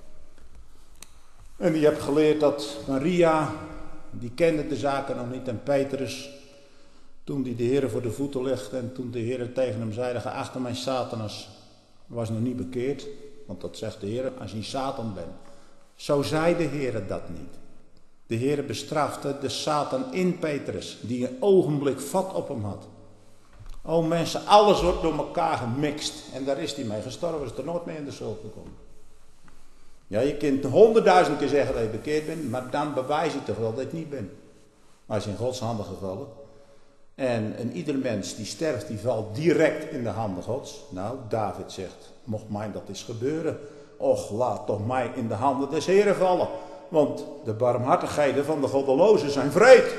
En die heeft geleerd dat Maria, die kende de zaken nog niet, en Petrus, toen die de Heer voor de voeten legde en toen de Heer tegen hem zei, ga achter mij Satanas, was nog niet bekeerd. Want dat zegt de Heer, als je Satan bent. Zo zei de Heer dat niet. De Heer bestrafte de Satan in Petrus, die een ogenblik vat op hem had. O mensen, alles wordt door elkaar gemixt. En daar is hij mee gestorven, is er nooit meer in de schuld gekomen. Ja, je kunt honderdduizend keer zeggen dat je bekeerd bent, maar dan bewijs je toch wel dat je het niet bent. Maar hij is in Gods handen gevallen. En, en ieder mens die sterft, die valt direct in de handen Gods. Nou, David zegt, mocht mij dat eens gebeuren, och, laat toch mij in de handen des Heren vallen. Want de barmhartigheden van de goddelozen zijn wreed.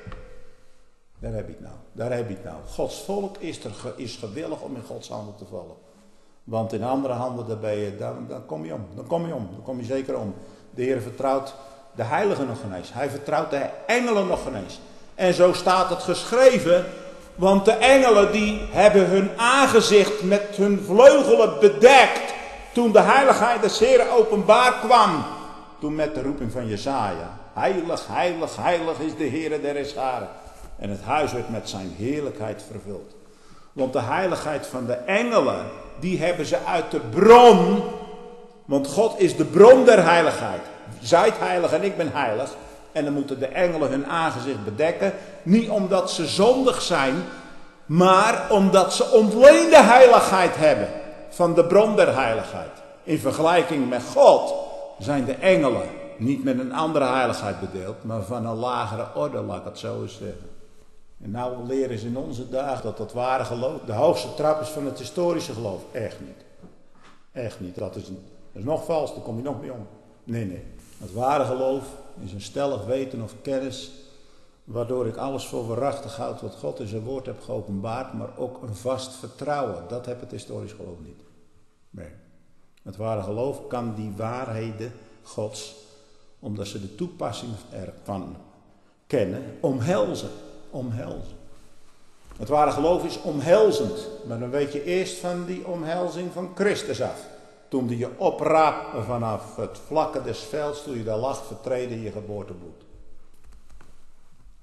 Daar heb je het nou, daar heb je het nou. Gods volk is, er, is gewillig om in Gods handen te vallen. Want in andere handen, daar ben je, dan, dan kom je om. Dan kom je om. Dan kom je zeker om. De Heer vertrouwt de heiligen nog geen eens. Hij vertrouwt de engelen nog geen eens. En zo staat het geschreven. Want de engelen die hebben hun aangezicht met hun vleugelen bedekt. Toen de heiligheid des Heeren openbaar kwam. Toen met de roeping van Jesaja. Heilig, heilig, heilig is de Heere der Heerscharen. En het huis werd met zijn heerlijkheid vervuld. Want de heiligheid van de engelen, die hebben ze uit de bron. Want God is de bron der heiligheid. Zijt heilig en ik ben heilig. En dan moeten de engelen hun aangezicht bedekken. Niet omdat ze zondig zijn, maar omdat ze ontleende heiligheid hebben. Van de bron der heiligheid. In vergelijking met God zijn de engelen niet met een andere heiligheid bedeeld, maar van een lagere orde, laat ik het zo eens zeggen. En nou leren ze in onze dagen dat dat ware geloof de hoogste trap is van het historische geloof. Echt niet. Echt niet. Dat is, een, dat is nog vals, daar kom je nog mee om. Nee, nee. Het ware geloof is een stellig weten of kennis, waardoor ik alles voor waarachtig houd wat God in zijn woord heeft geopenbaard, maar ook een vast vertrouwen. Dat heeft het historisch geloof niet. Nee. Het ware geloof kan die waarheden Gods, omdat ze de toepassing ervan kennen, omhelzen. Omhelzen. Het ware geloof is omhelzend, maar dan weet je eerst van die omhelzing van Christus af. Toen die je opraapte vanaf het vlakke des velds, toen je daar lag vertreden in je geboortebloed.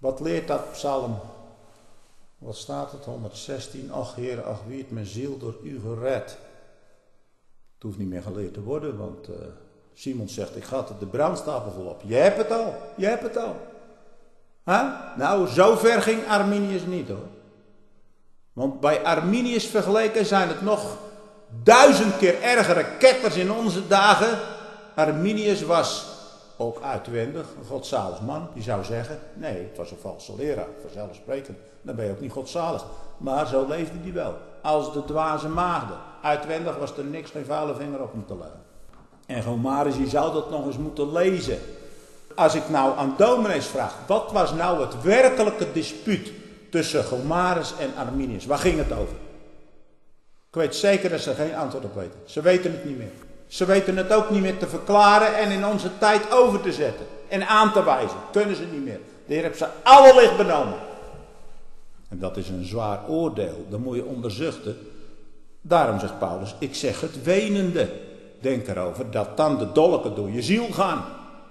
Wat leert dat psalm? Wat staat het? honderdzestien. Ach Heer, ach wie het mijn ziel door u gered. Het hoeft niet meer geleerd te worden, want uh, Simon zegt, ik ga er de brandstapel vol op. Je hebt het al, je hebt het al. Huh? Nou, zo ver ging Arminius niet hoor. Want bij Arminius vergeleken zijn het nog duizend keer ergere ketters in onze dagen. Arminius was ook uitwendig een godzalig man. Die zou zeggen, nee, het was een valse leraar, vanzelfsprekend. Dan ben je ook niet godzalig. Maar zo leefde hij wel. Als de dwaze maagden. Uitwendig was er niks, geen vuile vinger op moeten leggen. En Gomarus, je zou dat nog eens moeten lezen. Als ik nou aan dominees vraag, wat was nou het werkelijke dispuut tussen Gomarus en Arminius? Waar ging het over? Ik weet zeker dat ze geen antwoord op weten. Ze weten het niet meer. Ze weten het ook niet meer te verklaren en in onze tijd over te zetten. En aan te wijzen. Kunnen ze niet meer. De Heer heeft ze alle licht benomen. En dat is een zwaar oordeel. Dat moet je onderzuchten. Daarom zegt Paulus, ik zeg het wenende. Denk erover dat dan de dolken door je ziel gaan.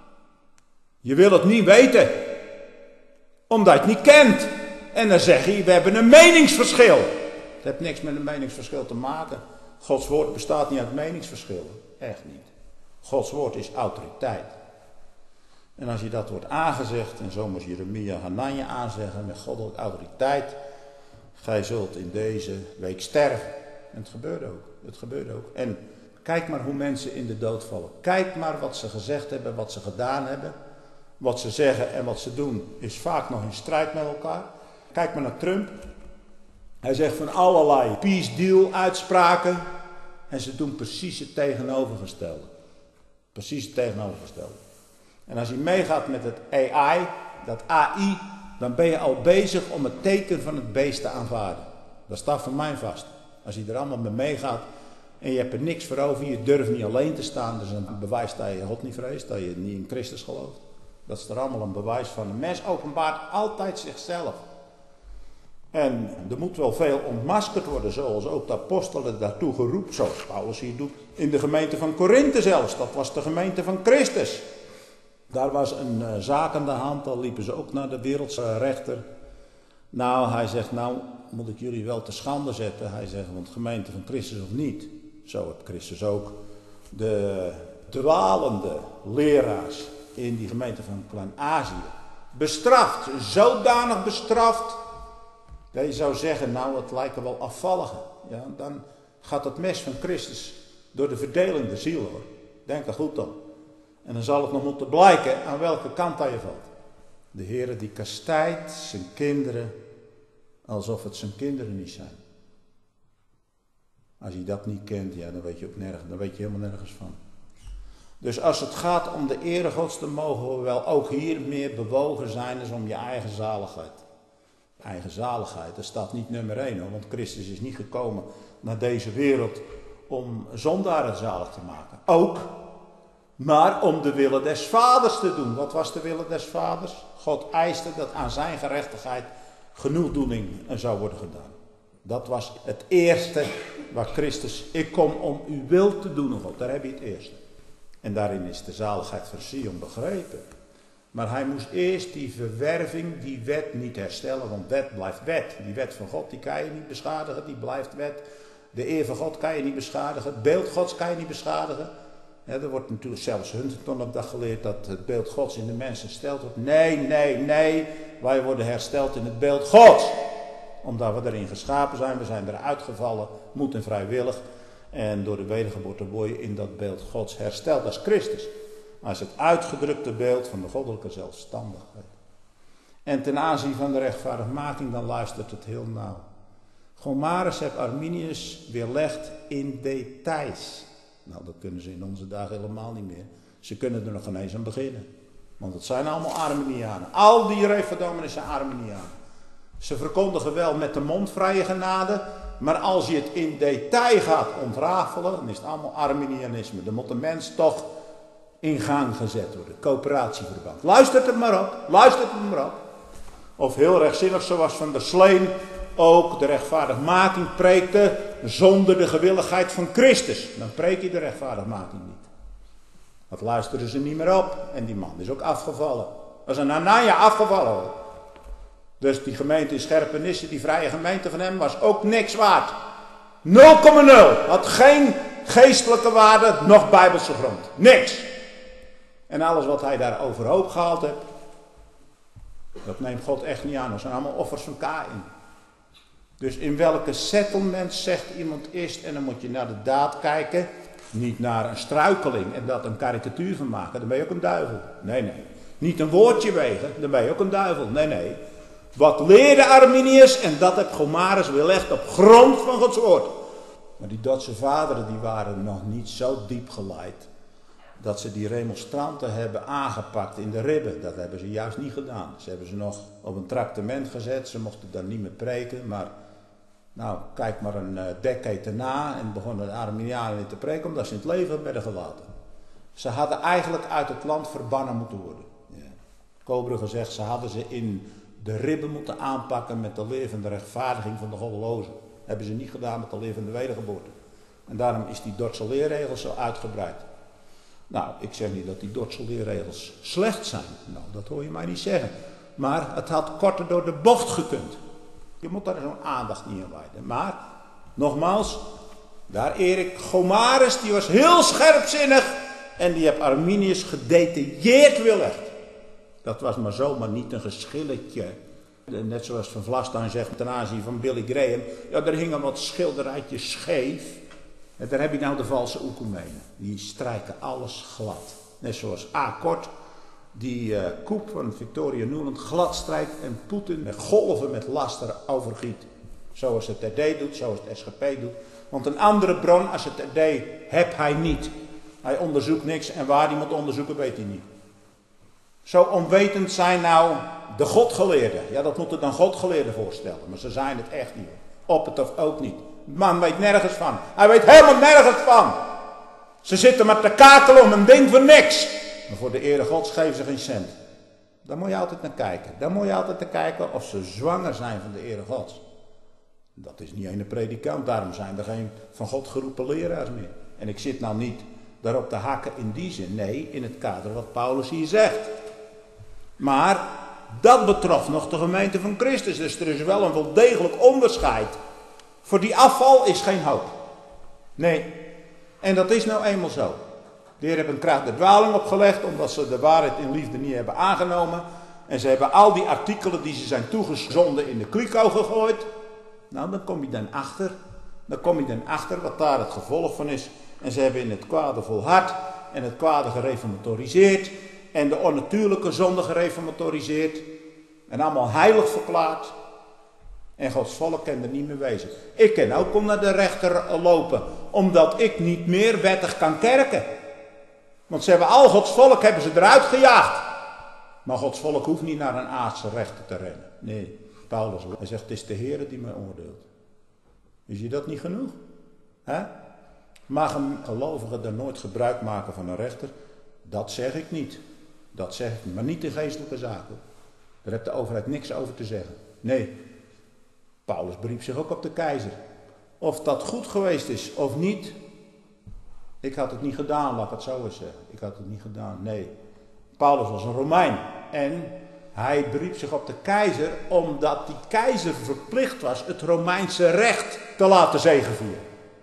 Je wil het niet weten. Omdat je het niet kent. En dan zeg je, we hebben een meningsverschil. Het heeft niks met een meningsverschil te maken. Gods woord bestaat niet uit meningsverschillen. Echt niet. Gods woord is autoriteit. En als je dat wordt aangezegd, en zo moest Jeremia Hananje aanzeggen, met goddelijke autoriteit, gij zult in deze week sterven. En het gebeurde ook. Het gebeurde ook. En kijk maar hoe mensen in de dood vallen. Kijk maar wat ze gezegd hebben, wat ze gedaan hebben. Wat ze zeggen en wat ze doen is vaak nog in strijd met elkaar. Kijk maar naar Trump. Hij zegt van allerlei peace deal uitspraken. En ze doen precies het tegenovergestelde. Precies het tegenovergestelde. En als je meegaat met het A I, dat A I, dan ben je al bezig om het teken van het beest te aanvaarden. Dat staat voor mij vast. Als je er allemaal mee meegaat en je hebt er niks voor over, je durft niet alleen te staan. Dus een bewijs dat je God niet vreest, dat je niet in Christus gelooft. Dat is er allemaal een bewijs van. Een mens openbaart altijd zichzelf. En er moet wel veel ontmaskerd worden, zoals ook de apostelen daartoe geroepen, zoals Paulus hier doet. In de gemeente van Korinthe zelfs, dat was de gemeente van Christus. Daar was een uh, zaak aan de hand, al liepen ze ook naar de wereldse rechter. Nou, hij zegt, nou moet ik jullie wel te schande zetten. Hij zegt, want gemeente van Christus of niet. Zo heeft Christus ook de dwalende leraars in die gemeente van Klein-Azië bestraft. Zodanig bestraft. Dat je zou zeggen, nou het lijken wel afvalligen. Ja, dan gaat het mes van Christus door de verdeling der ziel hoor. Denk er goed om. En dan zal het nog moeten blijken aan welke kant dat je valt. De Heere die kastijdt zijn kinderen alsof het zijn kinderen niet zijn. Als je dat niet kent, ja, dan weet je ook nergens, dan weet je helemaal nergens van. Dus als het gaat om de ere Gods, dan mogen we wel ook hier meer bewogen zijn als om je eigen zaligheid. Eigen zaligheid, dat staat niet nummer één hoor, want Christus is niet gekomen naar deze wereld om zondaren zalig te maken. Ook, maar om de wille des vaders te doen. Wat was de wille des vaders? God eiste dat aan zijn gerechtigheid genoegdoening zou worden gedaan. Dat was het eerste waar Christus, ik kom om uw wil te doen, God. Daar heb je het eerste. En daarin is de zaligheid van Sion begrepen. Maar hij moest eerst die verwerving, die wet niet herstellen, want wet blijft wet. Die wet van God, die kan je niet beschadigen, die blijft wet. De eer van God kan je niet beschadigen, het beeld Gods kan je niet beschadigen. Ja, er wordt natuurlijk zelfs Huntington op dag geleerd dat het beeld Gods in de mens hersteld wordt. Nee, nee, nee, wij worden hersteld in het beeld Gods. Omdat we erin geschapen zijn, we zijn eruit gevallen, moed en vrijwillig. En door de wedergeboorte word je in dat beeld Gods hersteld, dat is Christus. Maar is het uitgedrukte beeld van de goddelijke zelfstandigheid. En ten aanzien van de rechtvaardigmaking, dan luistert het heel nauw. Gomarus heeft Arminius weerlegd in details. Nou, dat kunnen ze in onze dagen helemaal niet meer. Ze kunnen er nog geen eens aan beginnen. Want het zijn allemaal Arminianen. Al die refordominische Arminianen. Ze verkondigen wel met de mond vrije genade. Maar als je het in detail gaat ontrafelen, dan is het allemaal Arminianisme. Dan moet de mens toch in gang gezet worden. Coöperatieverband. Luistert het maar op. Luistert het maar op. Of heel rechtzinnig zoals Van der Sleen ook de rechtvaardigmaking preekte zonder de gewilligheid van Christus. Dan preek je de rechtvaardigmaking niet. Dat luisteren ze niet meer op. En die man is ook afgevallen. Dat is een Hananja afgevallen. Dus die gemeente in Scherpenisse, die vrije gemeente van hem, was ook niks waard. nul komma nul. Had geen geestelijke waarde, nog bijbelse grond. Niks. En alles wat hij daar overhoop gehaald heeft, dat neemt God echt niet aan. Dat zijn allemaal offers van Kaïn. Dus in welke settlement zegt iemand eerst, en dan moet je naar de daad kijken, niet naar een struikeling en dat een karikatuur van maken, dan ben je ook een duivel. Nee, nee. Niet een woordje wegen, dan ben je ook een duivel. Nee, nee. Wat leerde Arminius, en dat heb Gomarus weerlegd op grond van Gods woord. Maar die Dordtse vaderen, die waren nog niet zo diep geleid, dat ze die remonstranten hebben aangepakt in de ribben. Dat hebben ze juist niet gedaan. Ze hebben ze nog op een traktement gezet, ze mochten dan niet meer preken, maar nou, kijk maar een uh, decade erna en begonnen de Arminianen weer te preken, omdat ze in het leven werden gelaten. Ze hadden eigenlijk uit het land verbannen moeten worden. Ja. Kobrugge zegt, ze hadden ze in de ribben moeten aanpakken met de leer van de rechtvaardiging van de goddelozen. Hebben ze niet gedaan met de leer van de wedergeboorte. En daarom is die Dordtse leerregels zo uitgebreid. Nou, ik zeg niet dat die Dordtse leerregels slecht zijn. Nou, dat hoor je mij niet zeggen. Maar het had korter door de bocht gekund. Je moet daar zo'n aandacht niet aan wijden. Maar, nogmaals, daar Erik Gomarus, die was heel scherpzinnig. En die heeft Arminius gedetailleerd weerlegd. Dat was maar zomaar niet een geschilletje. Net zoals Van Vlastuin zegt ten aanzien van Billy Graham. Ja, er hingen wat schilderijtjes scheef. En daar heb je nou de valse oekumenen. Die strijken alles glad. Net zoals A. Kort, die uh, koep van Victoria Nuland glad strijkt en Poetin met golven met laster overgiet. Zoals het R D doet, zoals het S G P doet. Want een andere bron als het R D heb hij niet. Hij onderzoekt niks en waar hij moet onderzoeken weet hij niet. Zo onwetend zijn nou de godgeleerden. Ja, dat moeten dan godgeleerden voorstellen. Maar ze zijn het echt niet. Op het of ook niet. De man weet nergens van. Hij weet helemaal nergens van. Ze zitten maar te kakelen om een ding voor niks. Maar voor de ere Gods geven ze geen cent. Daar moet je altijd naar kijken. Daar moet je altijd naar kijken of ze zwanger zijn van de ere Gods. Dat is niet een predikant. Daarom zijn er geen van God geroepen leraars meer. En ik zit nou niet daarop te hakken in die zin. Nee, in het kader wat Paulus hier zegt. Maar dat betrof nog de gemeente van Christus. Dus er is wel een wel degelijk onderscheid. Voor die afval is geen hoop. Nee. En dat is nou eenmaal zo. De Heer heeft een kracht de dwaling opgelegd, omdat ze de waarheid in liefde niet hebben aangenomen. En ze hebben al die artikelen die ze zijn toegezonden in de kliko gegooid. Nou, dan kom je dan achter. Dan kom je dan achter wat daar het gevolg van is. En ze hebben in het kwade volhard en het kwade gereformatoriseerd. En de onnatuurlijke zonde gereformatoriseerd. En allemaal heilig verklaard. En Gods volk kan er niet meer wezen. Ik kan ook om naar de rechter lopen. Omdat ik niet meer wettig kan kerken. Want ze hebben al Gods volk hebben ze eruit gejaagd. Maar Gods volk hoeft niet naar een aardse rechter te rennen. Nee, Paulus hij zegt, het is de Heer die mij oordeelt. Is je dat niet genoeg? He? Mag een gelovige er nooit gebruik maken van een rechter? Dat zeg ik niet. Dat zeg ik niet. Maar niet in geestelijke zaken. Daar heeft de overheid niks over te zeggen. Nee. Paulus beriep zich ook op de keizer. Of dat goed geweest is of niet. Ik had het niet gedaan, laat ik het zo eens zeggen. Ik had het niet gedaan, nee. Paulus was een Romein. En hij beriep zich op de keizer omdat die keizer verplicht was het Romeinse recht te laten zegevieren.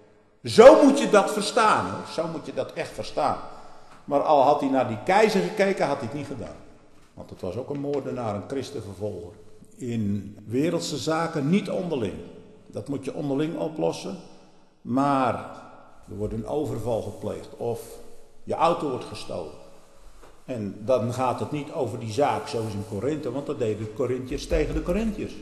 Zo moet je dat verstaan, hoor. Zo moet je dat echt verstaan. Maar al had hij naar die keizer gekeken, had hij het niet gedaan. Want het was ook een moordenaar, een christenvervolger. In wereldse zaken niet onderling. Dat moet je onderling oplossen. Maar er wordt een overval gepleegd of je auto wordt gestolen. En dan gaat het niet over die zaak zoals in Korinthe, want dat deden de Korinthiërs tegen de Korinthiërs.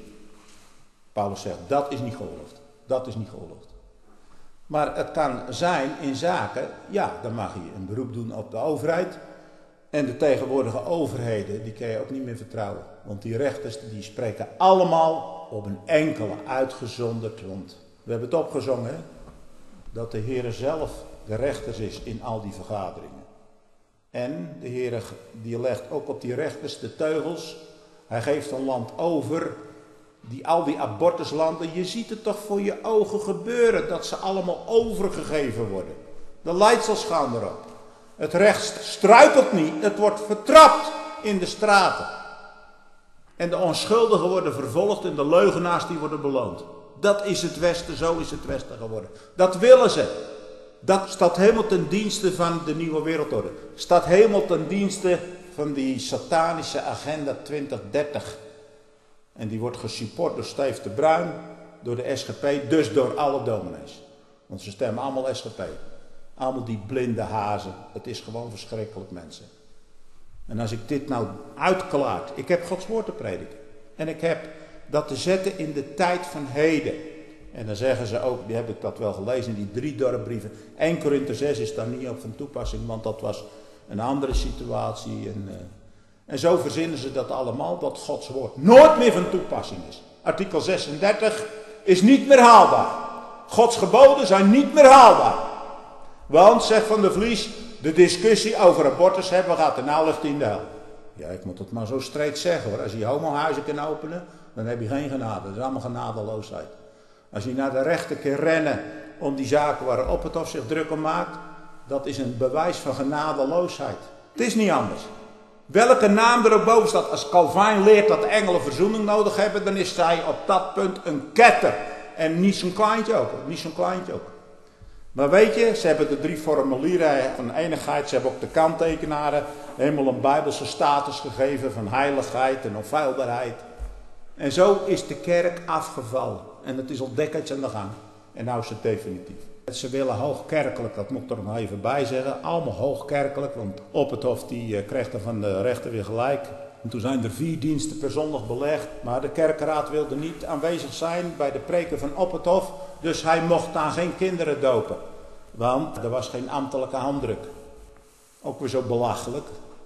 Paulus zegt, dat is niet geoorloofd. Dat is niet geoorloofd. Maar het kan zijn in zaken, ja, dan mag je een beroep doen op de overheid. En de tegenwoordige overheden, die kan je ook niet meer vertrouwen. Want die rechters, die spreken allemaal op een enkele uitgezonderd. Want we hebben het opgezongen, hè? Dat de Heere zelf de rechters is in al die vergaderingen. En de Heere die legt ook op die rechters de teugels. Hij geeft een land over, die al die abortuslanden, je ziet het toch voor je ogen gebeuren, dat ze allemaal overgegeven worden. De leidsels gaan erop. Het recht struikelt niet, het wordt vertrapt in de straten. En de onschuldigen worden vervolgd en de leugenaars die worden beloond. Dat is het Westen, zo is het Westen geworden. Dat willen ze. Dat staat helemaal ten dienste van de nieuwe wereldorde. Staat helemaal ten dienste van die satanische agenda twintig dertig. En die wordt gesupport door Steve de Bruin, door de S G P, dus door alle dominees. Want ze stemmen allemaal S G P. Allemaal die blinde hazen. Het is gewoon verschrikkelijk, mensen. En als ik dit nou uitklaart, ik heb Gods woord te prediken. En ik heb dat te zetten in de tijd van heden. En dan zeggen ze ook, die heb ik dat wel gelezen in die drie dorpbrieven. Eerste Korinthe zes is daar niet op van toepassing, want dat was een andere situatie. En, uh, en zo verzinnen ze dat allemaal, dat Gods woord nooit meer van toepassing is. Artikel zesendertig is niet meer haalbaar. Gods geboden zijn niet meer haalbaar. Want, zegt Van der Vlies, de discussie over abortus hebben we gehad en nou ligt hij in de hel. Ja, ik moet het maar zo streed zeggen hoor. Als je homohuizen kan openen, dan heb je geen genade. Dat is allemaal genadeloosheid. Als je naar de rechter kan rennen om die zaken waar Opperhof zich druk om maakt, dat is een bewijs van genadeloosheid. Het is niet anders. Welke naam er ook boven staat, als Calvijn leert dat de engelen verzoening nodig hebben, dan is zij op dat punt een ketter. En niet zo'n kleintje ook. Niet zo'n kleintje ook. Maar weet je, ze hebben de drie formulieren van enigheid, ze hebben ook de kanttekenaren helemaal een bijbelse status gegeven van heiligheid en onfeilbaarheid. En zo is de kerk afgevallen. En het is al decades aan de gang. En nou is het definitief. Ze willen hoogkerkelijk, dat moet ik er nog even bij zeggen, allemaal hoogkerkelijk, want Opperhof die kreeg er van de rechter weer gelijk. En toen zijn er vier diensten per zondag belegd, maar de kerkraad wilde niet aanwezig zijn bij de preken van Opperhof, dus hij mocht dan geen kinderen dopen. Want er was geen ambtelijke handdruk. Ook weer zo belachelijk.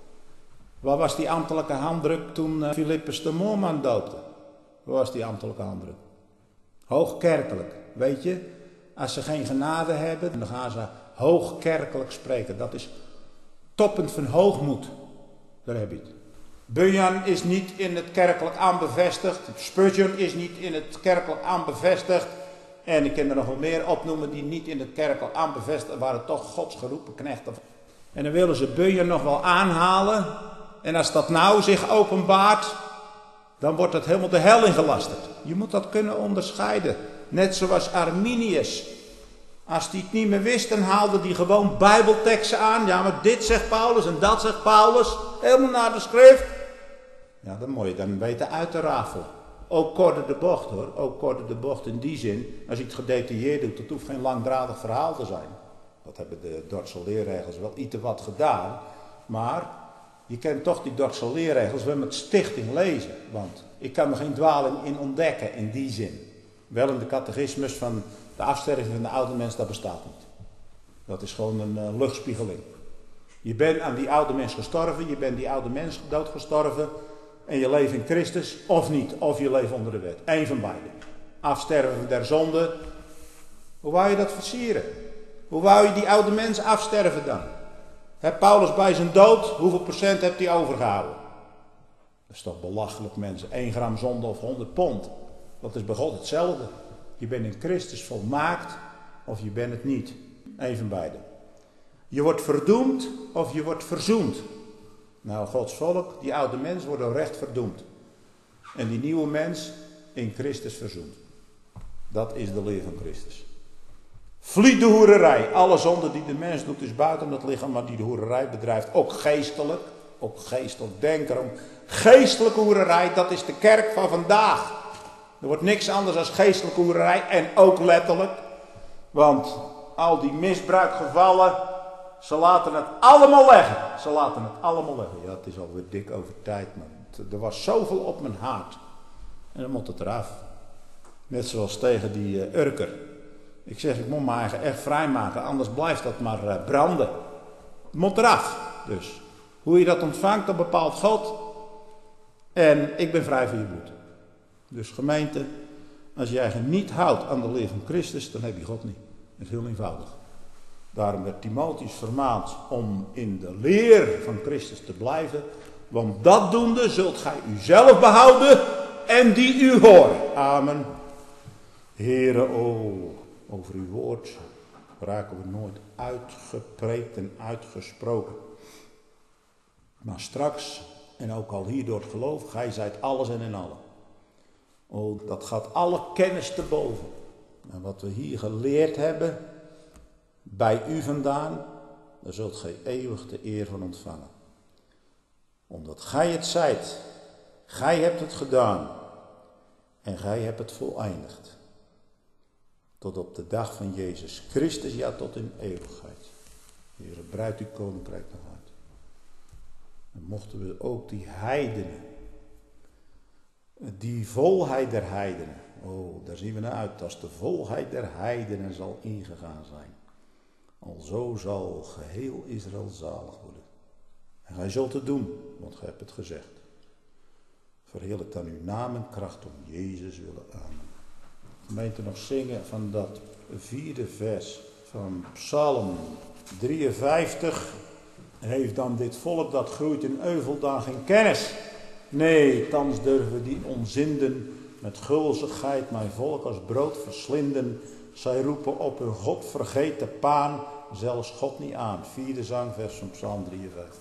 Waar was die ambtelijke handdruk toen Philippus de Moorman doopte? Waar was die ambtelijke handdruk? Hoogkerkelijk, weet je. Als ze geen genade hebben, dan gaan ze hoogkerkelijk spreken. Dat is toppend van hoogmoed. Daar heb je het. Bunyan is niet in het kerkelijk aanbevestigd. Spurgeon is niet in het kerkelijk aanbevestigd. En ik kan er nog wel meer opnoemen die niet in het kerkelijk aanbevestigd waren. Toch Gods geroepen knechten. En dan willen ze Bunyan nog wel aanhalen. En als dat nou zich openbaart, dan wordt het helemaal de hel ingelasterd. Je moet dat kunnen onderscheiden. Net zoals Arminius. Als hij het niet meer wist, dan haalde hij gewoon bijbelteksten aan. Ja, maar dit zegt Paulus en dat zegt Paulus. Helemaal naar de schrift. Ja, dat moet je dan weten uit de rafel. Ook korter de bocht hoor. Ook korter de bocht in die zin. Als je het gedetailleerd doet, dat hoeft geen langdradig verhaal te zijn. Dat hebben de Dordtse leerregels wel iets wat gedaan. Maar je kent toch die Dordtse leerregels wel met stichting lezen. Want ik kan er geen dwaling in ontdekken in die zin. Wel in de catechismus van de afsterving van de oude mens, dat bestaat niet. Dat is gewoon een uh, luchtspiegeling. Je bent aan die oude mens gestorven, je bent die oude mens doodgestorven en je leeft in Christus, of niet, of je leeft onder de wet. Eén van beide. Afsterven der zonde. Hoe wou je dat versieren? Hoe wou je die oude mens afsterven dan? Heb Paulus bij zijn dood, hoeveel procent hebt hij overgehouden? Dat is toch belachelijk mensen. één gram zonde of honderd pond. Dat is bij God hetzelfde. Je bent in Christus volmaakt of je bent het niet. Eén van beide. Je wordt verdoemd of je wordt verzoend. Nou, Gods volk, die oude mens wordt al recht verdoemd. En die nieuwe mens in Christus verzoend. Dat is de leer van Christus. Vliet de hoererij. Alle zonde die de mens doet is buiten het lichaam, maar die de hoererij bedrijft. Ook geestelijk. Ook geestelijk. Denk erom. Geestelijke hoererij, dat is de kerk van vandaag. Er wordt niks anders dan geestelijke hoererij en ook letterlijk. Want al die misbruikgevallen, ze laten het allemaal leggen. Ze laten het allemaal leggen. Ja, het is alweer dik over tijd, man. Er was zoveel op mijn hart. En dan moet het eraf. Net zoals tegen die uh, Urker. Ik zeg, ik moet mijn eigen echt vrijmaken, anders blijft dat maar uh, branden. Het moet eraf. Dus hoe je dat ontvangt, dat bepaalt God. En ik ben vrij van je bloed. Dus gemeente, als jij je niet houdt aan de leer van Christus, dan heb je God niet. Dat is heel eenvoudig. Daarom werd Timotheus vermaand om in de leer van Christus te blijven. Want dat doende zult gij uzelf behouden en die u horen. Amen. Heere, o, over uw woord raken we nooit uitgepreekt en uitgesproken. Maar straks En ook al hier door het geloof, gij zijt alles en in allen. Oh, dat gaat alle kennis te boven. En wat we hier geleerd hebben, bij u vandaan, daar zult gij eeuwig de eer van ontvangen. Omdat gij het zijt, gij hebt het gedaan en gij hebt het voleindigd. Tot op de dag van Jezus Christus, ja tot in eeuwigheid. Heere, breidt uw koninkrijk nog uit. En mochten we ook die heidenen, die volheid der heidenen, oh, daar zien we naar uit, als de volheid der heidenen zal ingegaan zijn. Alzo zal geheel Israël zalig worden. En gij zult het doen, want gij hebt het gezegd. Verheerlijk dan uw naam en kracht om Jezus willen. Amen. Gemeente nog zingen van dat vierde vers van Psalm drieënvijftig. Heeft dan dit volk dat groeit in euvel dan geen kennis? Nee, thans durven die onzinden met gulzigheid mijn volk als brood verslinden. Zij roepen op hun God vergeten paan, zelfs God niet aan. Vierde zangvers van Psalm drieënvijftig.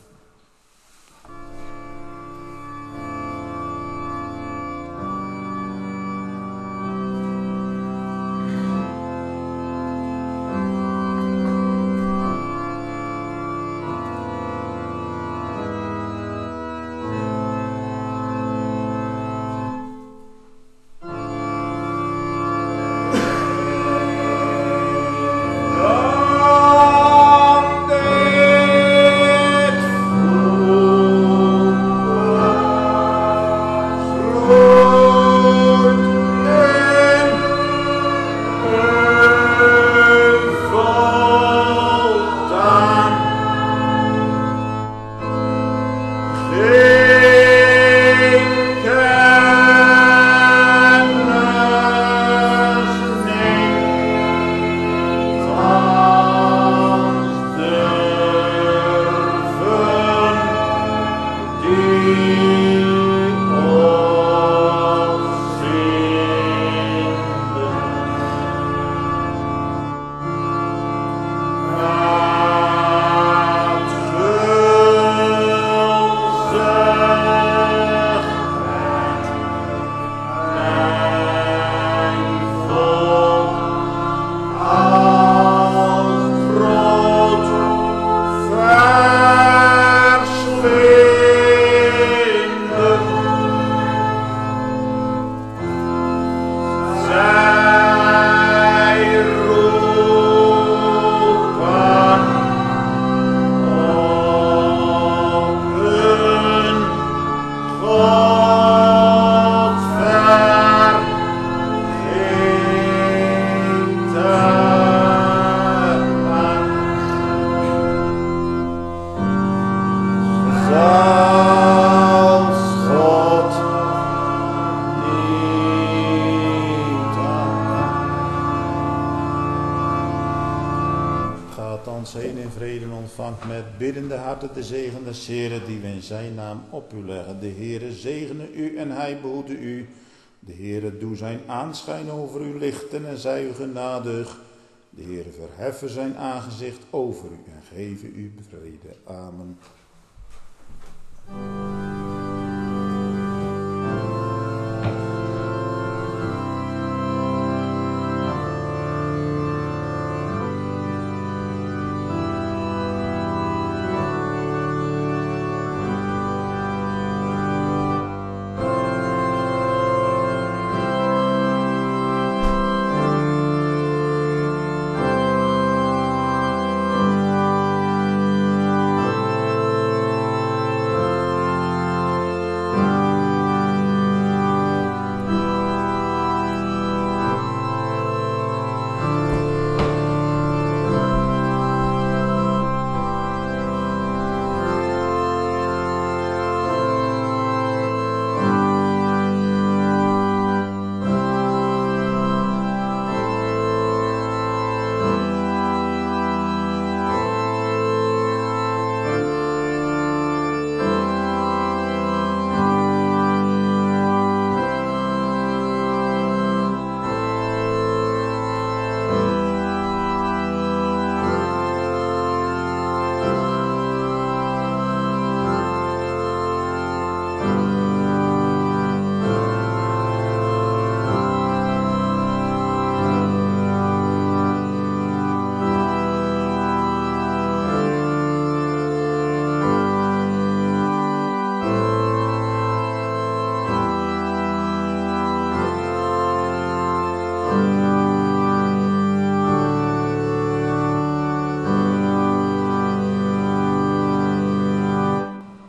De zegen des Heeren die we in zijn naam op u leggen. De Heere zegene u en hij behoede u. De Heere doe zijn aanschijn over u lichten en zij u genadig. De Heere verheffen zijn aangezicht over u en geven u vrede. Amen.